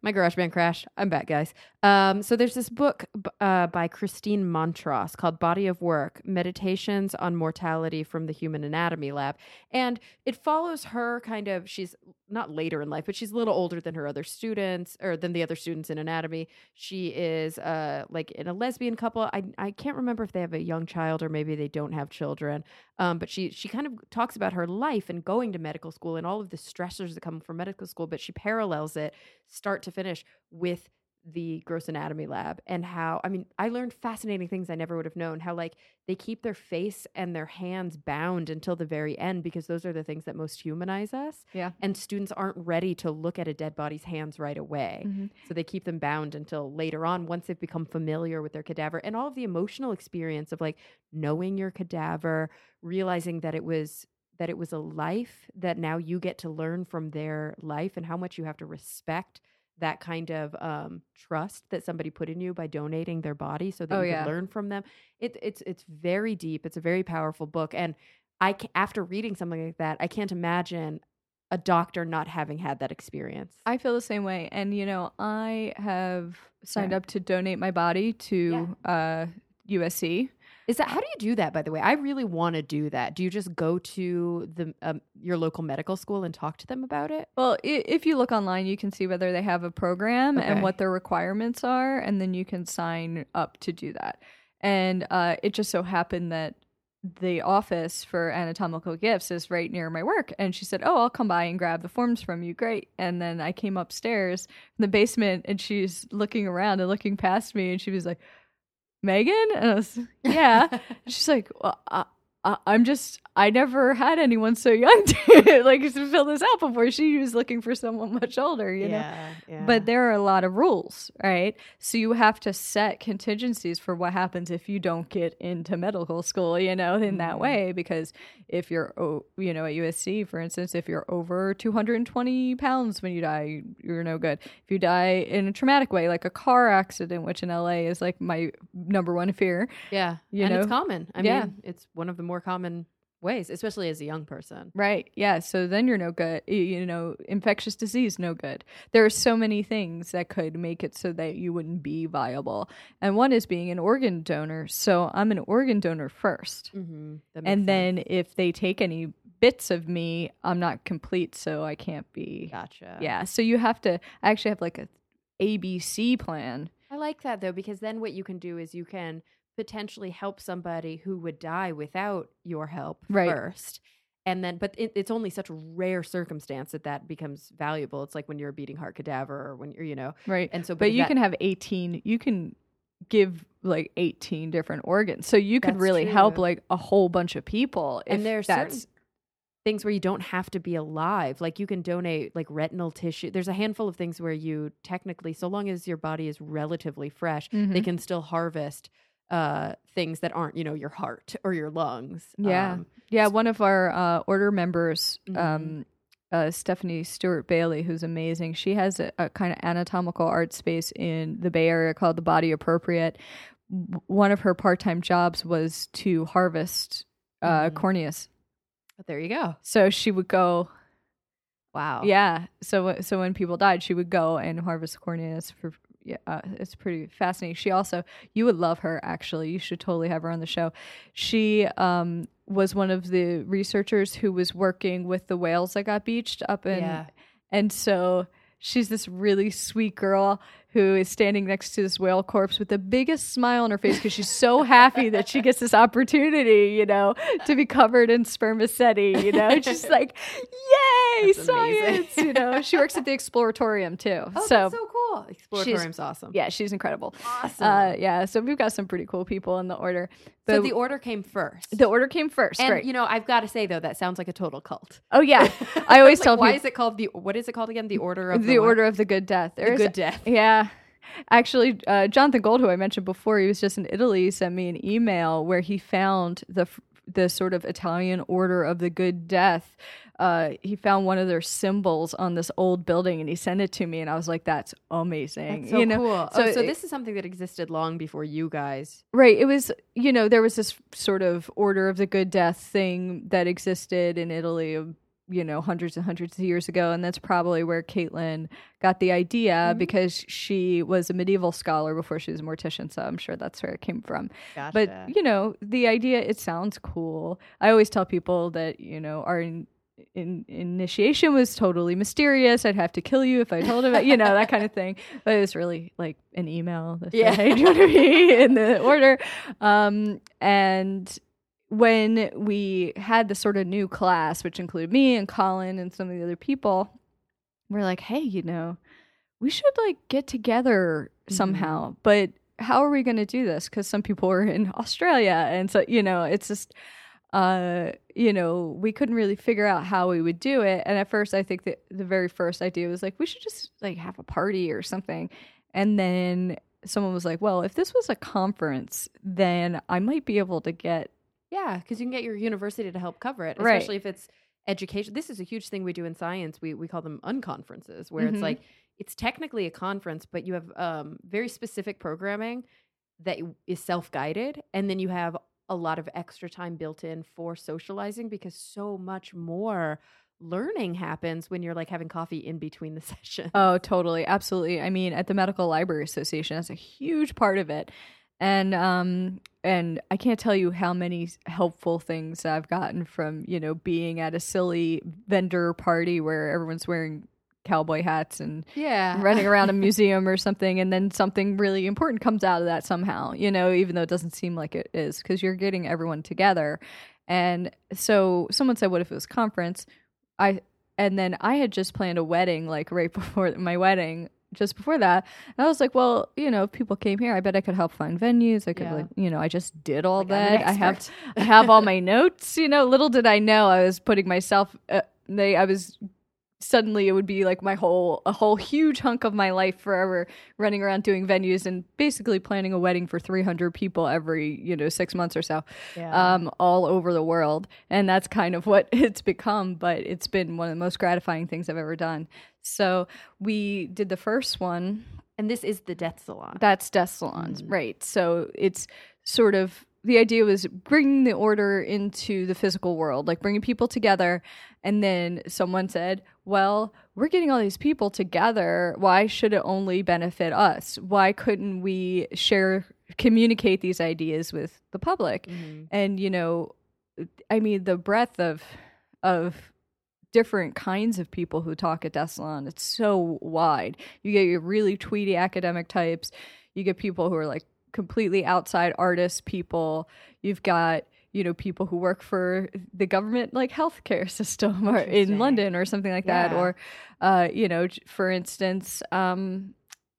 [SPEAKER 1] My GarageBand crashed. I'm back, guys. Um, so there's this book uh, by Christine Montross called Body of Work, Meditations on Mortality from the Human Anatomy Lab. And it follows her kind of, she's not later in life, but she's a little older than her other students, or than the other students in anatomy. She is uh, like in a lesbian couple. I, I can't remember if they have a young child or maybe they don't have children. Um, but she, she kind of talks about her life and going to medical school and all of the stressors that come from medical school, but she parallels it start to finish with the gross anatomy lab and how, I mean, I learned fascinating things I never would have known, how like they keep their face and their hands bound until the very end because those are the things that most humanize us.
[SPEAKER 2] Yeah.
[SPEAKER 1] And students aren't ready to look at a dead body's hands right away. Mm-hmm. So they keep them bound until later on, once they've become familiar with their cadaver and all of the emotional experience of like knowing your cadaver, realizing that it was that it was a life that now you get to learn from their life and how much you have to respect that kind of um, trust that somebody put in you by donating their body so that
[SPEAKER 2] oh,
[SPEAKER 1] you
[SPEAKER 2] yeah.
[SPEAKER 1] can learn from them. It, it's it's very deep. It's a very powerful book. And I, after reading something like that, I can't imagine a doctor not having had that experience.
[SPEAKER 2] I feel the same way. And, you know, I have signed yeah. up to donate my body to yeah. uh, U S C.
[SPEAKER 1] Is that, how do you do that, by the way? I really want to do that. Do you just go to the um, your local medical school and talk to them about it?
[SPEAKER 2] Well, I- if you look online, you can see whether they have a program
[SPEAKER 1] okay.
[SPEAKER 2] and what their requirements are, and then you can sign up to do that. And uh, it just so happened that the office for anatomical gifts is right near my work. And she said, oh, I'll come by and grab the forms from you. Great. And then I came upstairs in the basement, and she's looking around and looking past me, and she was like, Megan? And I was, yeah. She's like, well, I, I, I'm just, I never had anyone so young to like to fill this out before. She was looking for someone much older, you
[SPEAKER 1] yeah,
[SPEAKER 2] know?
[SPEAKER 1] Yeah.
[SPEAKER 2] But there are a lot of rules, right? So you have to set contingencies for what happens if you don't get into medical school, you know, in mm-hmm. that way. Because if you're, you know, at U S C, for instance, if you're over two hundred twenty pounds when you die, you're no good. If you die in a traumatic way, like a car accident, which in L A is like my number one fear.
[SPEAKER 1] Yeah.
[SPEAKER 2] You
[SPEAKER 1] and
[SPEAKER 2] know?
[SPEAKER 1] it's common. I
[SPEAKER 2] yeah.
[SPEAKER 1] mean, it's one of the more common ways, especially as a young person.
[SPEAKER 2] Right. Yeah. So then you're no good. You know, infectious disease, no good. There are so many things that could make it so that you wouldn't be viable. And one is being an organ donor. So I'm an organ donor first.
[SPEAKER 1] Mm-hmm.
[SPEAKER 2] And
[SPEAKER 1] sense.
[SPEAKER 2] then if they take any bits of me, I'm not complete. So I can't be.
[SPEAKER 1] Gotcha.
[SPEAKER 2] Yeah. So you have to I actually have like a A B C plan.
[SPEAKER 1] I like that though, because then what you can do is you can potentially help somebody who would die without your help
[SPEAKER 2] right.
[SPEAKER 1] first. And then, but it, it's only such a rare circumstance that that becomes valuable. It's like when you're a beating heart cadaver or when you're, you know.
[SPEAKER 2] Right.
[SPEAKER 1] And so,
[SPEAKER 2] but, but you
[SPEAKER 1] that,
[SPEAKER 2] can have eighteen, you can give like eighteen different organs. So you could really
[SPEAKER 1] true.
[SPEAKER 2] help like a whole bunch of people. If
[SPEAKER 1] and there's
[SPEAKER 2] that's
[SPEAKER 1] certain things where you don't have to be alive. Like you can donate like retinal tissue. There's a handful of things where you technically, so long as your body is relatively fresh,
[SPEAKER 2] mm-hmm.
[SPEAKER 1] they can still harvest uh things that aren't, you know, your heart or your lungs.
[SPEAKER 2] Yeah.
[SPEAKER 1] Um,
[SPEAKER 2] yeah. One of our uh, order members,
[SPEAKER 1] mm-hmm.
[SPEAKER 2] um, uh, Stephanie Stewart Bailey, who's amazing. She has a, a kind of anatomical art space in the Bay Area called the Body Appropriate. W- one of her part-time jobs was to harvest uh,
[SPEAKER 1] mm-hmm.
[SPEAKER 2] corneas.
[SPEAKER 1] But there you go.
[SPEAKER 2] So she would go.
[SPEAKER 1] Wow.
[SPEAKER 2] Yeah. So so when people died, she would go and harvest corneas for. Yeah, uh, it's pretty fascinating. She also, you would love her, actually. You should totally have her on the show. She um, was one of the researchers who was working with the whales that got beached up in,
[SPEAKER 1] yeah.
[SPEAKER 2] and so she's this really sweet girl who is standing next to this whale corpse with the biggest smile on her face because she's so happy that she gets this opportunity, you know, to be covered in spermaceti, you know. She's like, yay,
[SPEAKER 1] That's
[SPEAKER 2] science, you know. She works at the Exploratorium, too.
[SPEAKER 1] Oh,
[SPEAKER 2] so,
[SPEAKER 1] that's so cool. Exploratorium's awesome.
[SPEAKER 2] Yeah, she's incredible.
[SPEAKER 1] Awesome.
[SPEAKER 2] Uh, yeah, so we've got some pretty cool people in the order.
[SPEAKER 1] So the order came first.
[SPEAKER 2] The order came first,
[SPEAKER 1] and,
[SPEAKER 2] right.
[SPEAKER 1] you know, I've got to say, though, that sounds like a total cult.
[SPEAKER 2] Oh, yeah. I always
[SPEAKER 1] like,
[SPEAKER 2] tell
[SPEAKER 1] why
[SPEAKER 2] people.
[SPEAKER 1] is it called the, what is it called again? The Order of the
[SPEAKER 2] The
[SPEAKER 1] what?
[SPEAKER 2] Order of the Good Death.
[SPEAKER 1] There's, the Good Death.
[SPEAKER 2] Yeah. Actually, uh, Jonathan Gold, who I mentioned before, he was just in Italy, sent me an email where he found the the sort of Italian Order of the Good Death. Uh, he found one of their symbols on this old building, and he sent it to me, and I was like, "That's amazing!"
[SPEAKER 1] That's so
[SPEAKER 2] you know?
[SPEAKER 1] cool.
[SPEAKER 2] So,
[SPEAKER 1] oh, so
[SPEAKER 2] it,
[SPEAKER 1] this is something that existed long before you guys,
[SPEAKER 2] right? It was, you know, there was this sort of Order of the Good Death thing that existed in Italy you know, hundreds and hundreds of years ago. And that's probably where Caitlin got the idea mm-hmm. because she was a medieval scholar before she was a mortician. So I'm sure that's where it came from.
[SPEAKER 1] Gotcha.
[SPEAKER 2] But, you know, the idea, it sounds cool. I always tell people that, you know, our in, in, initiation was totally mysterious. I'd have to kill you if I told him it, you know, that kind of thing. But it was really like an email that
[SPEAKER 1] yeah.
[SPEAKER 2] said, hey, do you want to be in the order? Um, and when we had the sort of new class, which included me and Colin and some of the other people, we're like, hey, you know, we should like get together somehow. Mm-hmm. But how are we going to do this? Because some people are in Australia. And so, you know, it's just, uh, you know, we couldn't really figure out how we would do it. And at first, I think that the very first idea was like, we should just like have a party or something. And then someone was like, well, if this was a conference, then I might be able to get
[SPEAKER 1] Yeah, because you can get your university to help cover it,
[SPEAKER 2] right.
[SPEAKER 1] especially if it's education. This is a huge thing we do in science. We we call them unconferences, where mm-hmm. it's like, it's technically a conference, but you have um, very specific programming that is self-guided, and then you have a lot of extra time built in for socializing, because so much more learning happens when you're like having coffee in between the sessions.
[SPEAKER 2] Oh, totally. Absolutely. I mean, at the Medical Library Association, that's a huge part of it. And um and I can't tell you how many helpful things I've gotten from, you know, being at a silly vendor party where everyone's wearing cowboy hats and
[SPEAKER 1] yeah.
[SPEAKER 2] running around a museum or something, and then something really important comes out of that somehow, you know, even though it doesn't seem like it is, because you're getting everyone together. And so someone said, what if it was conference? I and then I had just planned a wedding like right before my wedding. Just before that, and I was like, well, you know, if people came here, I bet I could help find venues. I could, yeah. like, you know, I just did all like that. I have, I have all my notes. You know, little did I know I was putting myself. Uh, they, I was suddenly it would be like my whole, a whole huge hunk of my life forever, running around doing venues and basically planning a wedding for three hundred people every, you know, six months or so, yeah. um, all over the world, and that's kind of what it's become. But it's been one of the most gratifying things I've ever done. So we did the first one.
[SPEAKER 1] And this is the Death Salon.
[SPEAKER 2] That's Death Salons, mm. right. So it's sort of, the idea was bringing the order into the physical world, like bringing people together. And then someone said, well, we're getting all these people together. Why should it only benefit us? Why couldn't we share, communicate these ideas with the public? Mm-hmm. And, you know, I mean, the breadth of, of, different kinds of people who talk at Death Salon, it's so wide. You get your really tweety academic types. You get people who are like completely outside artists people. You've got, you know, people who work for the government, like healthcare system or in London or something like yeah. that. Or, uh, you know, for instance, um,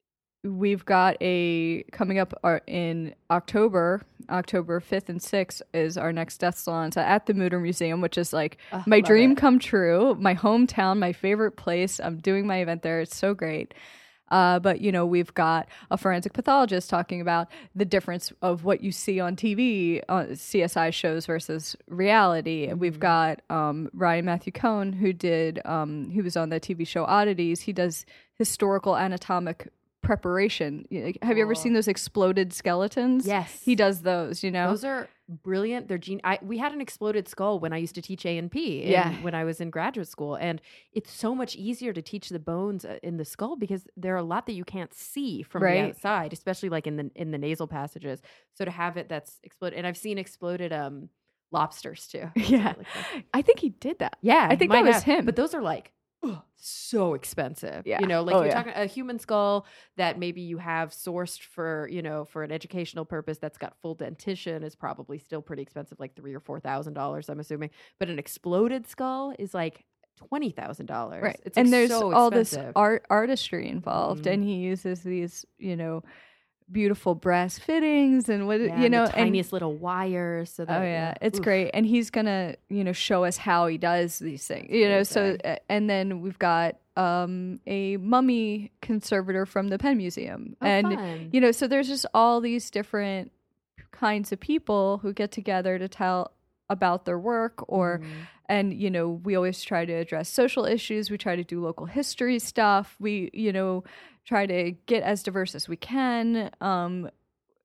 [SPEAKER 2] we've got a coming up uh, in October, October fifth and sixth is our next Death Salon. So at the Mutter Museum, which is like oh, my dream it. come true, my hometown, my favorite place. I'm doing my event there. It's so great. Uh, but, you know, we've got a forensic pathologist talking about the difference of what you see on T V, on C S I shows versus reality. Mm-hmm. We've got um, Ryan Matthew Cohn, who did, um, he was on the T V show Oddities. He does historical anatomic preparation. Have you ever seen those exploded skeletons?
[SPEAKER 1] Yes.
[SPEAKER 2] He does those, you know?
[SPEAKER 1] Those are brilliant. They're gene- I, we had an exploded skull when I used to teach A and P in,
[SPEAKER 2] yeah.
[SPEAKER 1] when I was in graduate school. And it's so much easier to teach the bones in the skull because there are a lot that you can't see from
[SPEAKER 2] right.
[SPEAKER 1] the outside, especially like in the in the nasal passages. So to have it that's exploded, and I've seen exploded um lobsters too.
[SPEAKER 2] Yeah.
[SPEAKER 1] Really cool.
[SPEAKER 2] I think he did that.
[SPEAKER 1] Yeah.
[SPEAKER 2] I think that was have. him.
[SPEAKER 1] But those are like, oh, so expensive.
[SPEAKER 2] Yeah.
[SPEAKER 1] You know, like
[SPEAKER 2] oh,
[SPEAKER 1] you're
[SPEAKER 2] yeah.
[SPEAKER 1] talking a human skull that maybe you have sourced for, you know, for an educational purpose that's got full dentition is probably still pretty expensive, like three or four thousand dollars, I'm assuming. But an exploded skull is like twenty thousand dollars.
[SPEAKER 2] Right.
[SPEAKER 1] It's
[SPEAKER 2] and
[SPEAKER 1] like
[SPEAKER 2] there's
[SPEAKER 1] so
[SPEAKER 2] all this
[SPEAKER 1] expensive.
[SPEAKER 2] art artistry involved,
[SPEAKER 1] mm-hmm.
[SPEAKER 2] and he uses these, you know, beautiful brass fittings and what
[SPEAKER 1] yeah,
[SPEAKER 2] you know,
[SPEAKER 1] and the tiniest
[SPEAKER 2] and,
[SPEAKER 1] little wires. So that,
[SPEAKER 2] oh yeah, yeah. it's Oof. great. And he's gonna, you know, show us how he does these things. You know, so uh, and then we've got um, a mummy conservator from the Penn Museum,
[SPEAKER 1] oh,
[SPEAKER 2] and
[SPEAKER 1] fun.
[SPEAKER 2] you know, so there's just all these different kinds of people who get together to tell about their work or. Mm. And, you know, we always try to address social issues. We try to do local history stuff. We, you know, try to get as diverse as we can. Um,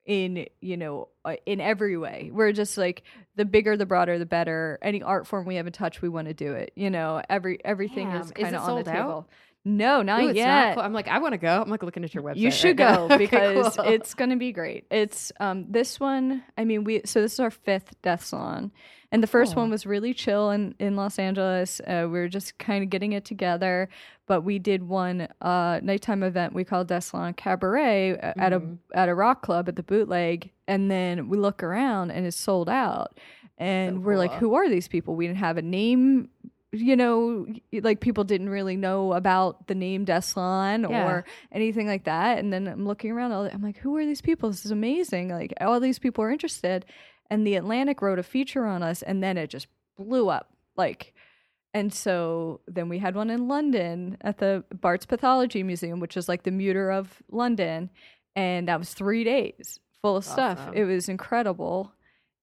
[SPEAKER 2] in, you know, uh, in every way. We're just like, the bigger, the broader, the better. Any art form we haven't touched, we want to do it. You know, every everything
[SPEAKER 1] Damn.
[SPEAKER 2] is
[SPEAKER 1] Is
[SPEAKER 2] kind
[SPEAKER 1] it
[SPEAKER 2] of on the
[SPEAKER 1] sold out?
[SPEAKER 2] table. No, not
[SPEAKER 1] Ooh, it's
[SPEAKER 2] yet.
[SPEAKER 1] not cool. I'm like, I want to go. I'm like looking at your website.
[SPEAKER 2] You should
[SPEAKER 1] right
[SPEAKER 2] go
[SPEAKER 1] now.
[SPEAKER 2] because
[SPEAKER 1] Okay, cool.
[SPEAKER 2] it's going to be great. It's um this one, I mean, we so this is our fifth Death Salon. And the first
[SPEAKER 1] Cool.
[SPEAKER 2] one was really chill in, in Los Angeles. Uh, we were just kind of getting it together. But we did one uh, nighttime event we called Death Salon Cabaret uh, at
[SPEAKER 1] Mhm.
[SPEAKER 2] a at a rock club at the Bootleg. And then we look around and it's sold out. And
[SPEAKER 1] So
[SPEAKER 2] we're like,
[SPEAKER 1] cool.
[SPEAKER 2] who are these people? We didn't have a name. You know, like people didn't really know about the name Death Salon
[SPEAKER 1] Yeah.
[SPEAKER 2] or anything like that. And then I'm looking around, all, I'm like, who are these people? This is amazing. Like, all these people are interested. And the Atlantic wrote a feature on us, and then it just blew up. Like, and so then we had one in London at the Bart's Pathology Museum, which is like the Muter of London. And that was three days full of stuff.
[SPEAKER 1] Awesome.
[SPEAKER 2] It was incredible.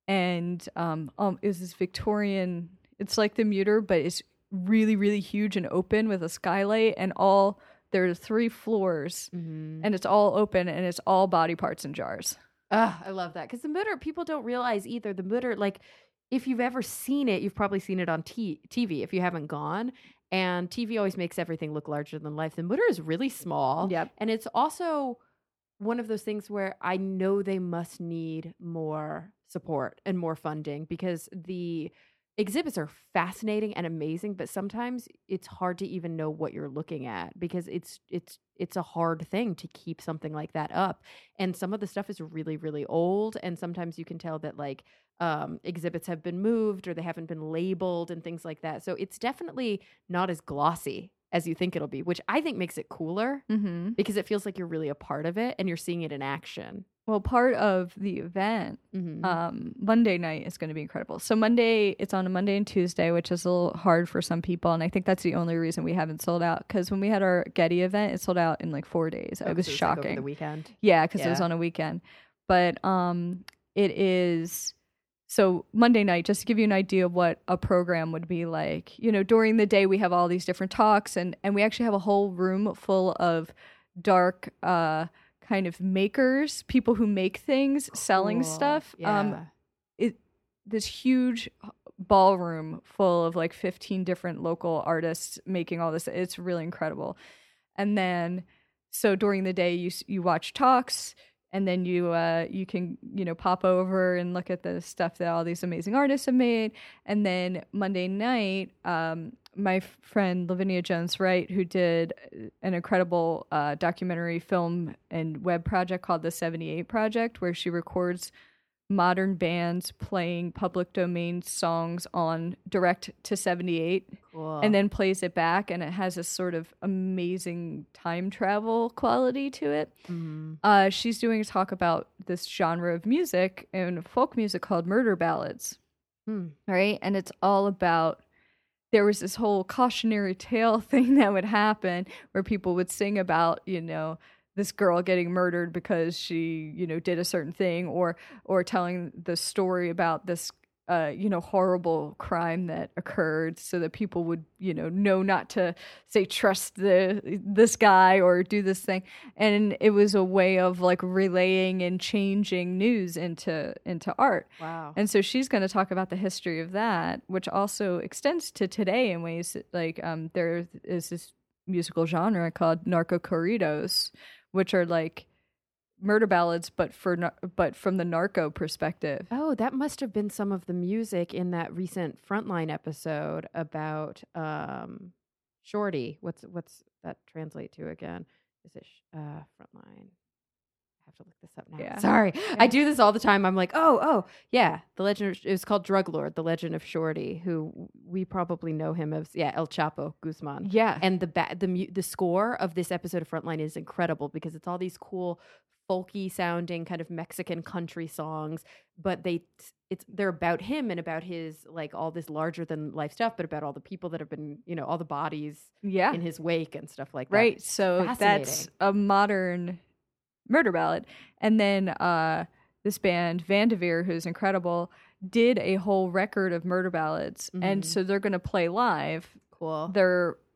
[SPEAKER 2] And um, um, it was this Victorian, it's like the Muter, but it's really, really huge and open with a skylight, and all, there are three floors,
[SPEAKER 1] Mhm.
[SPEAKER 2] and it's all open, and it's all body parts in jars.
[SPEAKER 1] Ah, I love that because the Mutter, people don't realize either. The Mutter, like, if you've ever seen it, you've probably seen it on t- TV if you haven't gone. And T V always makes everything look larger than life. The Mutter is really small.
[SPEAKER 2] Yep.
[SPEAKER 1] And it's also one of those things where I know they must need more support and more funding because the exhibits are fascinating and amazing, but sometimes it's hard to even know what you're looking at because it's it's it's a hard thing to keep something like that up. And some of the stuff is really, really old, and sometimes you can tell that like um, exhibits have been moved or they haven't been labeled and things like that. So it's definitely not as glossy as you think it'll be, which I think makes it cooler
[SPEAKER 2] Mm-hmm.
[SPEAKER 1] because it feels like you're really a part of it and you're seeing it in action.
[SPEAKER 2] Well, part of the event,
[SPEAKER 1] Mm-hmm.
[SPEAKER 2] um, Monday night is going to be incredible. So Monday, it's on a Monday and Tuesday, which is a little hard for some people. And I think that's the only reason we haven't sold out. Because when we had our Getty event, it sold out in like four days.
[SPEAKER 1] Oh,
[SPEAKER 2] it was
[SPEAKER 1] 'cause like over
[SPEAKER 2] shocking.
[SPEAKER 1] the weekend.
[SPEAKER 2] Yeah, because it was
[SPEAKER 1] Yeah.
[SPEAKER 2] on a weekend. But um, it is, so Monday night, just to give you an idea of what a program would be like, you know, during the day we have all these different talks, and, and we actually have a whole room full of dark uh, kind of makers, people who make things, selling
[SPEAKER 1] Cool.
[SPEAKER 2] stuff.
[SPEAKER 1] Yeah.
[SPEAKER 2] Um, it this huge ballroom full of like fifteen different local artists making all this. It's really incredible. And then, so during the day, you s- you watch talks, and then you uh, you can you know pop over and look at the stuff that all these amazing artists have made. And then Monday night, um, my f- friend Lavinia Jones Wright, who did an incredible uh, documentary film and web project called the seventy-eight Project, where she records modern bands playing public domain songs on direct to seventy-eight
[SPEAKER 1] Cool.
[SPEAKER 2] and then plays it back, and it has a sort of amazing time travel quality to it.
[SPEAKER 1] Mhm.
[SPEAKER 2] Uh, she's doing a talk about this genre of music and folk music called murder ballads,
[SPEAKER 1] Hmm.
[SPEAKER 2] right? And it's all about, there was this whole cautionary tale thing that would happen where people would sing about, you know, this girl getting murdered because she, you know, did a certain thing, or or telling the story about this, uh, you know, horrible crime that occurred, so that people would, you know, know not to say trust the this guy or do this thing. And it was a way of like relaying and changing news into into art.
[SPEAKER 1] Wow.
[SPEAKER 2] And so she's going to talk about the history of that, which also extends to today in ways that, like, um, there is this musical genre called narco corridos, which are like murder ballads, but for nar- but from the narco perspective.
[SPEAKER 1] Oh, that must have been some of the music in that recent Frontline episode about um, Shorty. What's what's that translate to again? Is it sh- uh, Frontline? I have to look this up now.
[SPEAKER 2] Yeah.
[SPEAKER 1] Sorry,
[SPEAKER 2] Yeah.
[SPEAKER 1] I do this all the time. I'm like, oh, oh, yeah. The Legend of, it was called Drug Lord, The Legend of Shorty, who we probably know him as, yeah, El Chapo Guzman.
[SPEAKER 2] Yeah.
[SPEAKER 1] And the ba- the mu- the score of this episode of Frontline is incredible because it's all these cool folky sounding kind of Mexican country songs, but they it's they're about him and about his like all this larger than life stuff, but about all the people that have been, you know, all the bodies
[SPEAKER 2] yeah.
[SPEAKER 1] in his wake and stuff like that.
[SPEAKER 2] Right. So that's
[SPEAKER 1] Fascinating.
[SPEAKER 2] a modern murder ballad. And then uh, this band, Vanderveer, who's incredible, did a whole record of murder ballads. And
[SPEAKER 1] Mhm.
[SPEAKER 2] so they're going to play live.
[SPEAKER 1] Cool.
[SPEAKER 2] They're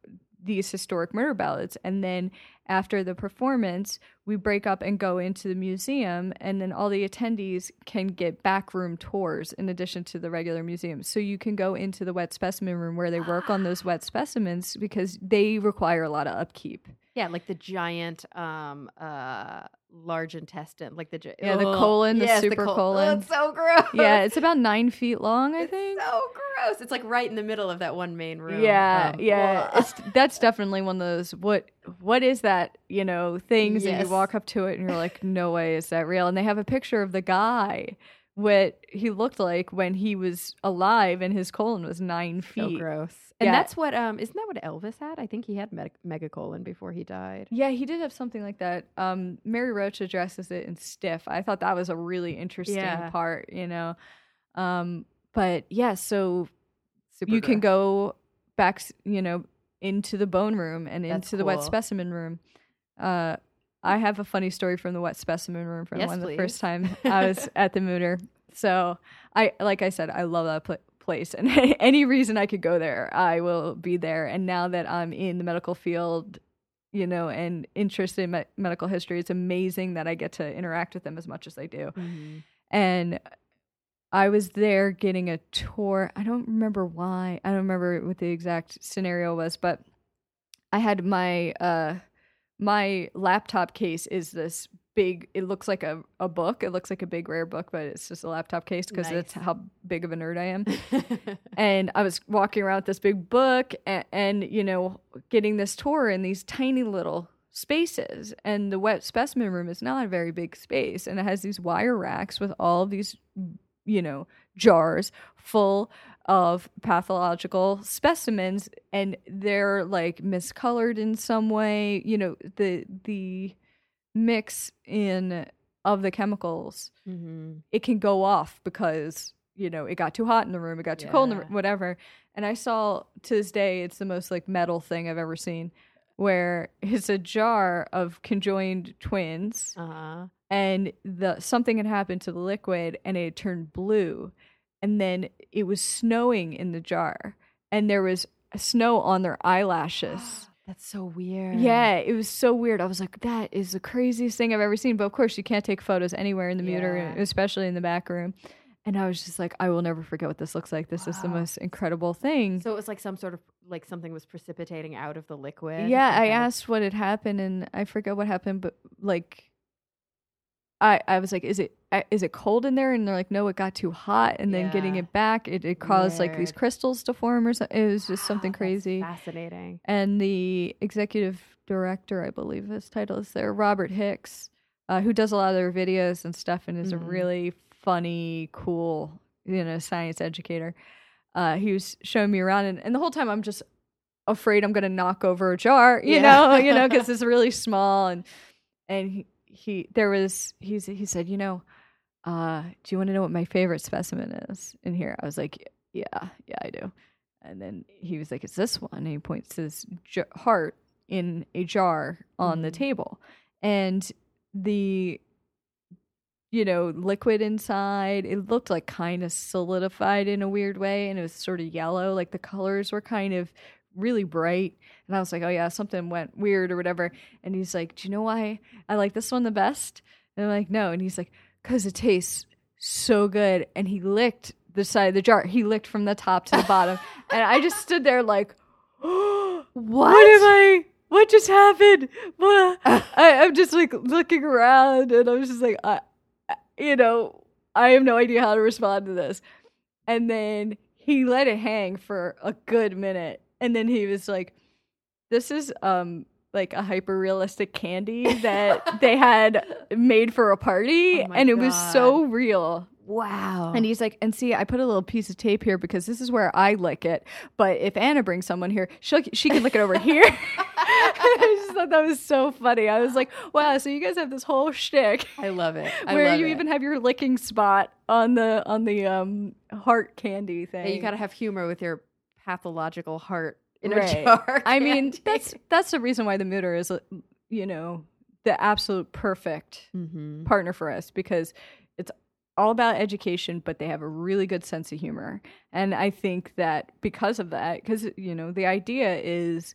[SPEAKER 2] these historic murder ballads. And then after the performance, we break up and go into the museum, and then all the attendees can get backroom tours in addition to the regular museum. So you can go into the wet specimen room where they work on those wet specimens because they require a lot of upkeep.
[SPEAKER 1] Yeah, like the giant um uh large intestine, like the gi-
[SPEAKER 2] Yeah, the
[SPEAKER 1] Ugh.
[SPEAKER 2] colon, the
[SPEAKER 1] Yes,
[SPEAKER 2] super
[SPEAKER 1] col-
[SPEAKER 2] colon.
[SPEAKER 1] Oh, it's so gross.
[SPEAKER 2] Yeah, it's about nine feet long, I
[SPEAKER 1] It's
[SPEAKER 2] think.
[SPEAKER 1] so gross. It's like right in the middle of that one main room.
[SPEAKER 2] Yeah,
[SPEAKER 1] Oh,
[SPEAKER 2] yeah.
[SPEAKER 1] ugh.
[SPEAKER 2] It's, that's definitely one of those what what is that, you know, things, and
[SPEAKER 1] Yes.
[SPEAKER 2] you walk up to it and you're like, no way is that real. And they have a picture of the guy, what he looked like when he was alive and his colon was nine
[SPEAKER 1] So
[SPEAKER 2] feet.
[SPEAKER 1] gross. And
[SPEAKER 2] Yeah.
[SPEAKER 1] that's what um isn't that what Elvis had? I think he had meg- megacolon before he died.
[SPEAKER 2] Yeah, he did have something like that. Um, Mary Roach addresses it in Stiff. I thought that was a really interesting
[SPEAKER 1] Yeah.
[SPEAKER 2] part, you know. Um, but yeah, so
[SPEAKER 1] Super
[SPEAKER 2] you can
[SPEAKER 1] gross.
[SPEAKER 2] go back, s- you know, into the bone room and
[SPEAKER 1] That's
[SPEAKER 2] into the wet
[SPEAKER 1] cool.
[SPEAKER 2] specimen room. Uh, I have a funny story from the wet specimen room from
[SPEAKER 1] Yes,
[SPEAKER 2] one of the
[SPEAKER 1] please.
[SPEAKER 2] first time I was at the Mooter. So I, like I said, I love that pl- place, and any reason I could go there, I will be there. And now that I'm in the medical field, you know, and interested in me- medical history, it's amazing that I get to interact with them as much as I do.
[SPEAKER 1] Mhm.
[SPEAKER 2] And I was there getting a tour. I don't remember why. I don't remember what the exact scenario was, but I had my uh my laptop case is this big, it looks like a, a book. It looks like a big rare book, but it's just a laptop case because
[SPEAKER 1] Nice.
[SPEAKER 2] that's how big of a nerd I am. And I was walking around with this big book and, and, you know, getting this tour in these tiny little spaces. And the wet specimen room is not a very big space. And it has these wire racks with all these, you know, jars full of pathological specimens. And they're like miscolored in some way. You know, the, the mix in of the chemicals,
[SPEAKER 1] Mhm.
[SPEAKER 2] it can go off because, you know, it got too hot in the room, it got too cold in the
[SPEAKER 1] Yeah.
[SPEAKER 2] room, whatever. And I saw, to this day, it's the most like metal thing I've ever seen, where it's a jar of conjoined twins,
[SPEAKER 1] Uh-huh.
[SPEAKER 2] and the something had happened to the liquid and it had turned blue, and then it was snowing in the jar, and there was snow on their eyelashes.
[SPEAKER 1] That's so weird.
[SPEAKER 2] Yeah, it was so weird. I was like, that is the craziest thing I've ever seen. But of course, you can't take photos anywhere in the Mooter,
[SPEAKER 1] Yeah.
[SPEAKER 2] especially in the back room. And I was just like, I will never forget what this looks like. This is the
[SPEAKER 1] Wow.
[SPEAKER 2] most incredible thing.
[SPEAKER 1] So it was like some sort of like something was precipitating out of the liquid.
[SPEAKER 2] Yeah,
[SPEAKER 1] and
[SPEAKER 2] I
[SPEAKER 1] kind of-
[SPEAKER 2] asked what had happened, and I forget what happened, but like, I I was like, is it uh, is it cold in there? And they're like, no, it got too hot, and then getting
[SPEAKER 1] Yeah.
[SPEAKER 2] it back, it, it caused like these
[SPEAKER 1] Weird.
[SPEAKER 2] crystals to form or something. It was just
[SPEAKER 1] Wow,
[SPEAKER 2] something
[SPEAKER 1] that's
[SPEAKER 2] crazy.
[SPEAKER 1] Fascinating.
[SPEAKER 2] And the executive director, I believe his title is there, Robert Hicks, uh, who does a lot of their videos and stuff, and is
[SPEAKER 1] Mhm.
[SPEAKER 2] a really funny, cool, you know, science educator. Uh, he was showing me around, and, and the whole time I'm just afraid I'm going to knock over a jar, you
[SPEAKER 1] Yeah.
[SPEAKER 2] know, you know, because it's really small, and and he, he there was he's he said, you know, uh, do you want to know what my favorite specimen is in here? I was like, yeah, yeah, I do. And then he was like, it's this one. And he points to this j- heart in a jar on the
[SPEAKER 1] Mhm.
[SPEAKER 2] table. And the, you know, liquid inside, it looked like kind of solidified in a weird way. And it was sort of yellow. Like the colors were kind of really bright. And I was like, oh yeah, something went weird or whatever. And he's like, do you know why I like this one the best? And I'm like, no. And he's like, because it tastes so good. And he licked the side of the jar. He licked from the top to the bottom. And I just stood there like, what? What am I? What just happened? What? I, I'm just like looking around, and I was just like, I, you know, I have no idea how to respond to this. And then he let it hang for a good minute, and then he was like, "This is um like a hyper realistic candy that they had made for a party,
[SPEAKER 1] Oh my
[SPEAKER 2] and it was
[SPEAKER 1] God.
[SPEAKER 2] so real."
[SPEAKER 1] Wow.
[SPEAKER 2] And he's like, and see, I put a little piece of tape here because this is where I lick it. But if Anna brings someone here, she'll she can lick it over here. I just thought that was so funny. I was like, wow, so you guys have this whole shtick
[SPEAKER 1] I love it. I
[SPEAKER 2] where
[SPEAKER 1] love
[SPEAKER 2] you
[SPEAKER 1] it.
[SPEAKER 2] even have your licking spot on the on the um heart candy thing.
[SPEAKER 1] Yeah, you gotta have humor with your pathological heart in
[SPEAKER 2] Right.
[SPEAKER 1] a jar.
[SPEAKER 2] I mean,
[SPEAKER 1] candy.
[SPEAKER 2] that's that's the reason why the Mooter is, you know, the absolute perfect
[SPEAKER 1] Mhm.
[SPEAKER 2] partner for us, because it's all about education, but they have a really good sense of humor. And I think that because of that, because, you know, the idea is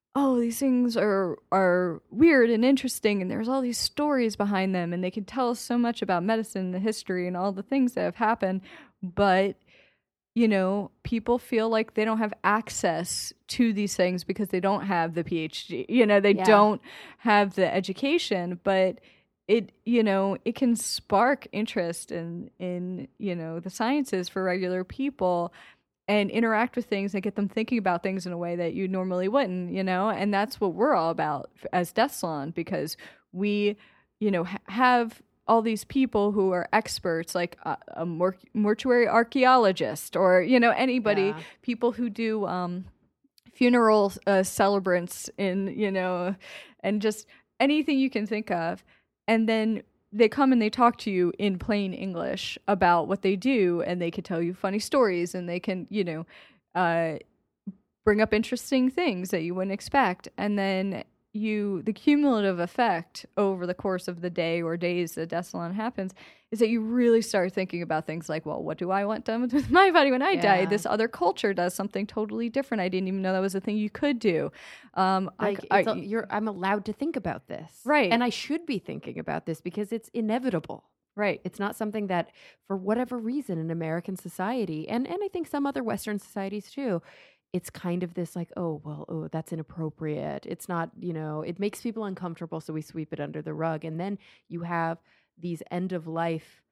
[SPEAKER 2] oh, these things are are weird and interesting, and there's all these stories behind them, and they can tell us so much about medicine, the history, and all the things that have happened. But, you know, people feel like they don't have access to these things because they don't have the PhD. You know, they
[SPEAKER 1] Yeah.
[SPEAKER 2] don't have the education, but it, you know, it can spark interest in, in, you know, the sciences for regular people, and interact with things and get them thinking about things in a way that you normally wouldn't, you know? And that's what we're all about as Death Salon, because we, you know, ha- have all these people who are experts, like a, a mor- mortuary archaeologist, or, you know, anybody,
[SPEAKER 1] Yeah.
[SPEAKER 2] people who do um, funeral uh, celebrants in, you know, and just anything you can think of. And then they come and they talk to you in plain English about what they do, and they can tell you funny stories, and they can, you know, uh, bring up interesting things that you wouldn't expect. And then you, the cumulative effect over the course of the day or days that Death Salon happens is that you really start thinking about things like, well, what do I want done with, with my body when I
[SPEAKER 1] Yeah.
[SPEAKER 2] die? This other culture does something totally different. I didn't even know that was a thing you could do. Um,
[SPEAKER 1] Like
[SPEAKER 2] I,
[SPEAKER 1] it's
[SPEAKER 2] I,
[SPEAKER 1] a, you're, I'm allowed to think about this,
[SPEAKER 2] Right.
[SPEAKER 1] And I should be thinking about this because it's inevitable.
[SPEAKER 2] right.
[SPEAKER 1] It's not something that, for whatever reason, in American society, and and I think some other Western societies too, it's kind of this like, oh well, oh that's inappropriate. It's not, you know, it makes people uncomfortable, so we sweep it under the rug, and then you have these end of life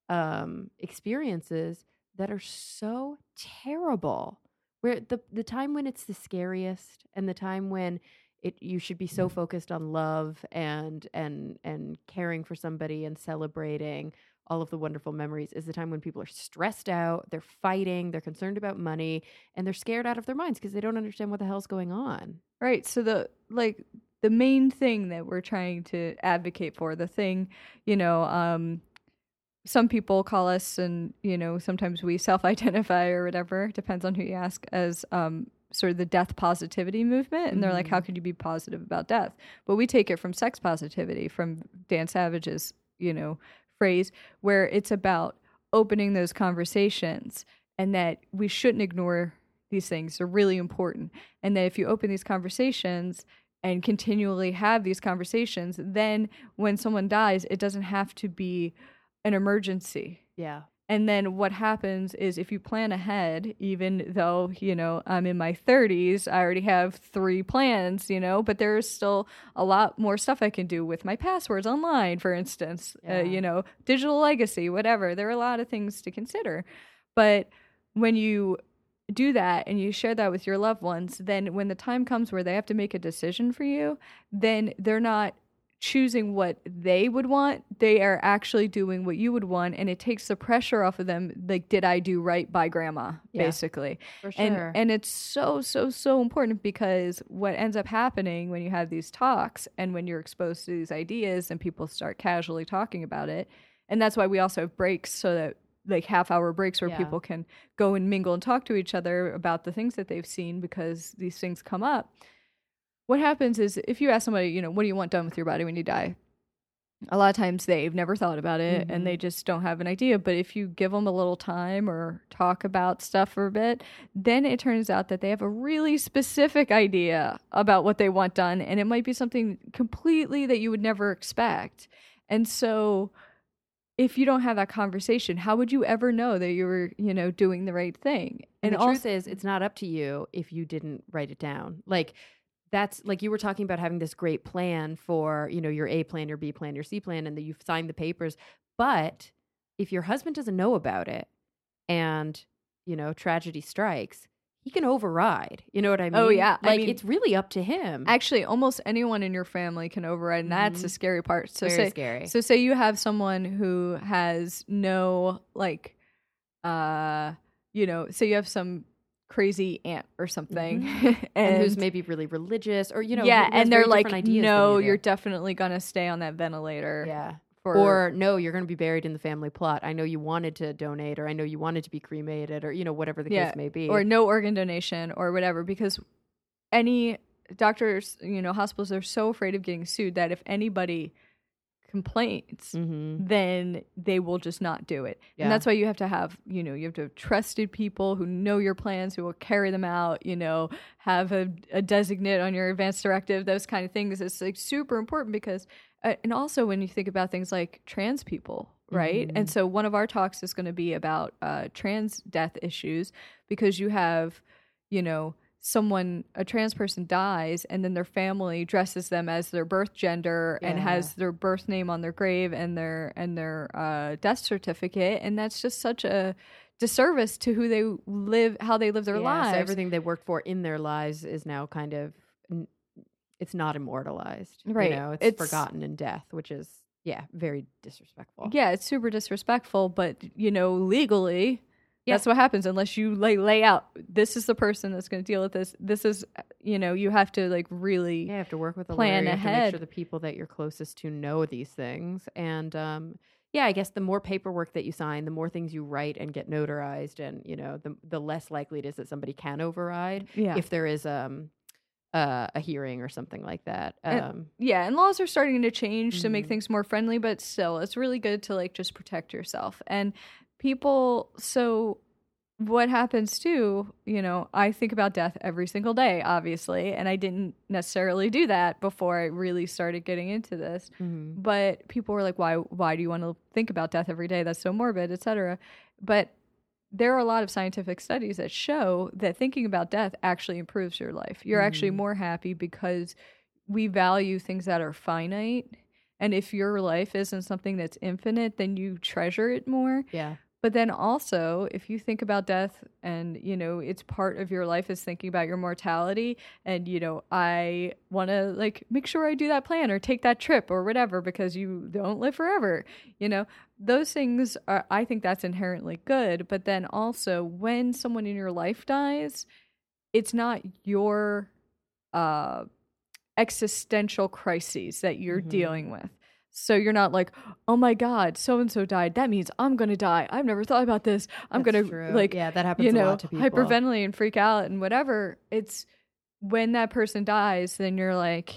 [SPEAKER 1] um, experiences that are so terrible. Where the the time when it's the scariest, and the time when it you should be so focused on love and and and caring for somebody and celebrating all of the wonderful memories, is the time when people are stressed out, they're fighting, they're concerned about money, and they're scared out of their minds because they don't understand what the hell's going on.
[SPEAKER 2] Right. So the like the main thing that we're trying to advocate for, the thing, you know, um, some people call us, and you know, sometimes we self-identify or whatever, depends on who you ask, as um, sort of the death positivity movement, and they're like, how could you be positive about death? But we take it from sex positivity, from Dan Savage's, you know, phrase, where it's about opening those conversations, and that we shouldn't ignore these things. They're really important, and that if you open these conversations and continually have these conversations, then when someone dies, it doesn't have to be an emergency.
[SPEAKER 1] Yeah.
[SPEAKER 2] And then what happens is, if you plan ahead, even though, you know, I'm in my thirties, I already have three plans, you know, but there's still a lot more stuff I can do with my passwords online, for instance,
[SPEAKER 1] Yeah.
[SPEAKER 2] uh, you know, digital legacy, whatever. There are a lot of things to consider. But when you do that and you share that with your loved ones, then when the time comes where they have to make a decision for you, then they're not choosing what they would want, they are actually doing what you would want, and it takes the pressure off of them. Like, did I do right by grandma?
[SPEAKER 1] Yeah,
[SPEAKER 2] basically.
[SPEAKER 1] For sure.
[SPEAKER 2] And and it's so so so important, because what ends up happening when you have these talks and when you're exposed to these ideas and people start casually talking about it, and that's why we also have breaks, so that like half hour breaks where
[SPEAKER 1] Yeah.
[SPEAKER 2] people can go and mingle and talk to each other about the things that they've seen, because these things come up. What happens is, if you ask somebody, you know, what do you want done with your body when you die? A lot of times they've never thought about it,
[SPEAKER 1] Mhm.
[SPEAKER 2] and they just don't have an idea. But if you give them a little time or talk about stuff for a bit, then it turns out that they have a really specific idea about what they want done, and it might be something completely that you would never expect. And so if you don't have that conversation, how would you ever know that you were, you know, doing the right thing?
[SPEAKER 1] And, the
[SPEAKER 2] also,
[SPEAKER 1] truth is, it's not up to you if you didn't write it down. Like, that's like you were talking about having this great plan for, you know, your A plan, your B plan, your C plan, and that you've signed the papers. But if your husband doesn't know about it and, you know, tragedy strikes, he can override. You know what I mean?
[SPEAKER 2] Oh, yeah. I
[SPEAKER 1] Like,
[SPEAKER 2] mean,
[SPEAKER 1] it's really up to him.
[SPEAKER 2] actually, almost anyone in your family can override, and that's the
[SPEAKER 1] Mhm.
[SPEAKER 2] scary part. So
[SPEAKER 1] Very
[SPEAKER 2] say,
[SPEAKER 1] scary.
[SPEAKER 2] So say you have someone who has no, like, uh, you know, say you have some crazy aunt or something, and,
[SPEAKER 1] and who's maybe really religious, or, you know,
[SPEAKER 2] yeah,
[SPEAKER 1] who has
[SPEAKER 2] and they're
[SPEAKER 1] very
[SPEAKER 2] like,
[SPEAKER 1] different ideas than
[SPEAKER 2] no,
[SPEAKER 1] you do.
[SPEAKER 2] you're definitely gonna stay on that ventilator.
[SPEAKER 1] Yeah.
[SPEAKER 2] For,
[SPEAKER 1] Or no, you're going to be buried in the family plot. I know you wanted to donate, or I know you wanted to be cremated, or, you know, whatever the
[SPEAKER 2] yeah,
[SPEAKER 1] case may be.
[SPEAKER 2] or no organ donation or whatever, because any doctors, you know, hospitals are so afraid of getting sued that if anybody complaints,
[SPEAKER 1] Mm-hmm.
[SPEAKER 2] then they will just not do it.
[SPEAKER 1] Yeah.
[SPEAKER 2] And that's why you have to have, you know, you have to have trusted people who know your plans, who will carry them out, you know, have a, a designate on your advance directive, those kind of things. It's like super important because, uh, and also when you think about things like trans people, right?
[SPEAKER 1] Mm-hmm.
[SPEAKER 2] And so one of our talks is going to be about uh, trans death issues because you have, you know, someone, a trans person dies and then their family dresses them as their birth gender and
[SPEAKER 1] Yeah.
[SPEAKER 2] has their birth name on their grave and their and their uh, death certificate, and that's just such a disservice to who they live, how they live their
[SPEAKER 1] Yeah,
[SPEAKER 2] lives.
[SPEAKER 1] so everything they worked for in their lives is now kind of, it's not immortalized.
[SPEAKER 2] Right.
[SPEAKER 1] You know, it's,
[SPEAKER 2] It's-
[SPEAKER 1] forgotten in death, which is, yeah, very disrespectful.
[SPEAKER 2] Yeah, it's super disrespectful, but you know, legally,
[SPEAKER 1] Yeah.
[SPEAKER 2] that's what happens unless you lay lay out. This is the person that's going to deal with this. This is, you know, you have to like really.
[SPEAKER 1] Yeah, you have to work with a
[SPEAKER 2] plan
[SPEAKER 1] lawyer. You have to make
[SPEAKER 2] ahead.
[SPEAKER 1] sure the people that you're closest to know these things. And um, yeah, I guess the more paperwork that you sign, the more things you write and get notarized, and you know, the the less likely it is that somebody can override
[SPEAKER 2] Yeah.
[SPEAKER 1] if there is um uh, a hearing or something like that. Um,
[SPEAKER 2] And- Yeah, and laws are starting to change to make
[SPEAKER 1] Mhm.
[SPEAKER 2] things more friendly, but still, it's really good to like just protect yourself. And people, so what happens too, you know, I think about death every single day, obviously, and I didn't necessarily do that before I really started getting into this.
[SPEAKER 1] mhm.
[SPEAKER 2] But people were like, why why do you want to think about death every day? That's so morbid, et cetera. But there are a lot of scientific studies that show that thinking about death actually improves your life. You're actually
[SPEAKER 1] Mhm.
[SPEAKER 2] more happy because we value things that are finite. And if your life isn't something that's infinite, then you treasure it more.
[SPEAKER 1] Yeah.
[SPEAKER 2] But then also, if you think about death and, you know, it's part of your life is thinking about your mortality and, you know, I want to like make sure I do that plan or take that trip or whatever because you don't live forever, you know, those things are, I think that's inherently good. But then also when someone in your life dies, it's not your uh, existential crises that you're
[SPEAKER 1] Mhm.
[SPEAKER 2] dealing with. So you're not like, oh my God, so and so died. That means I'm gonna die. I've never thought about this. I'm
[SPEAKER 1] That's
[SPEAKER 2] gonna
[SPEAKER 1] true.
[SPEAKER 2] like,
[SPEAKER 1] yeah, that happens
[SPEAKER 2] you
[SPEAKER 1] a
[SPEAKER 2] know,
[SPEAKER 1] lot to people.
[SPEAKER 2] hyperventilate and freak out and whatever. It's when that person dies, then you're like,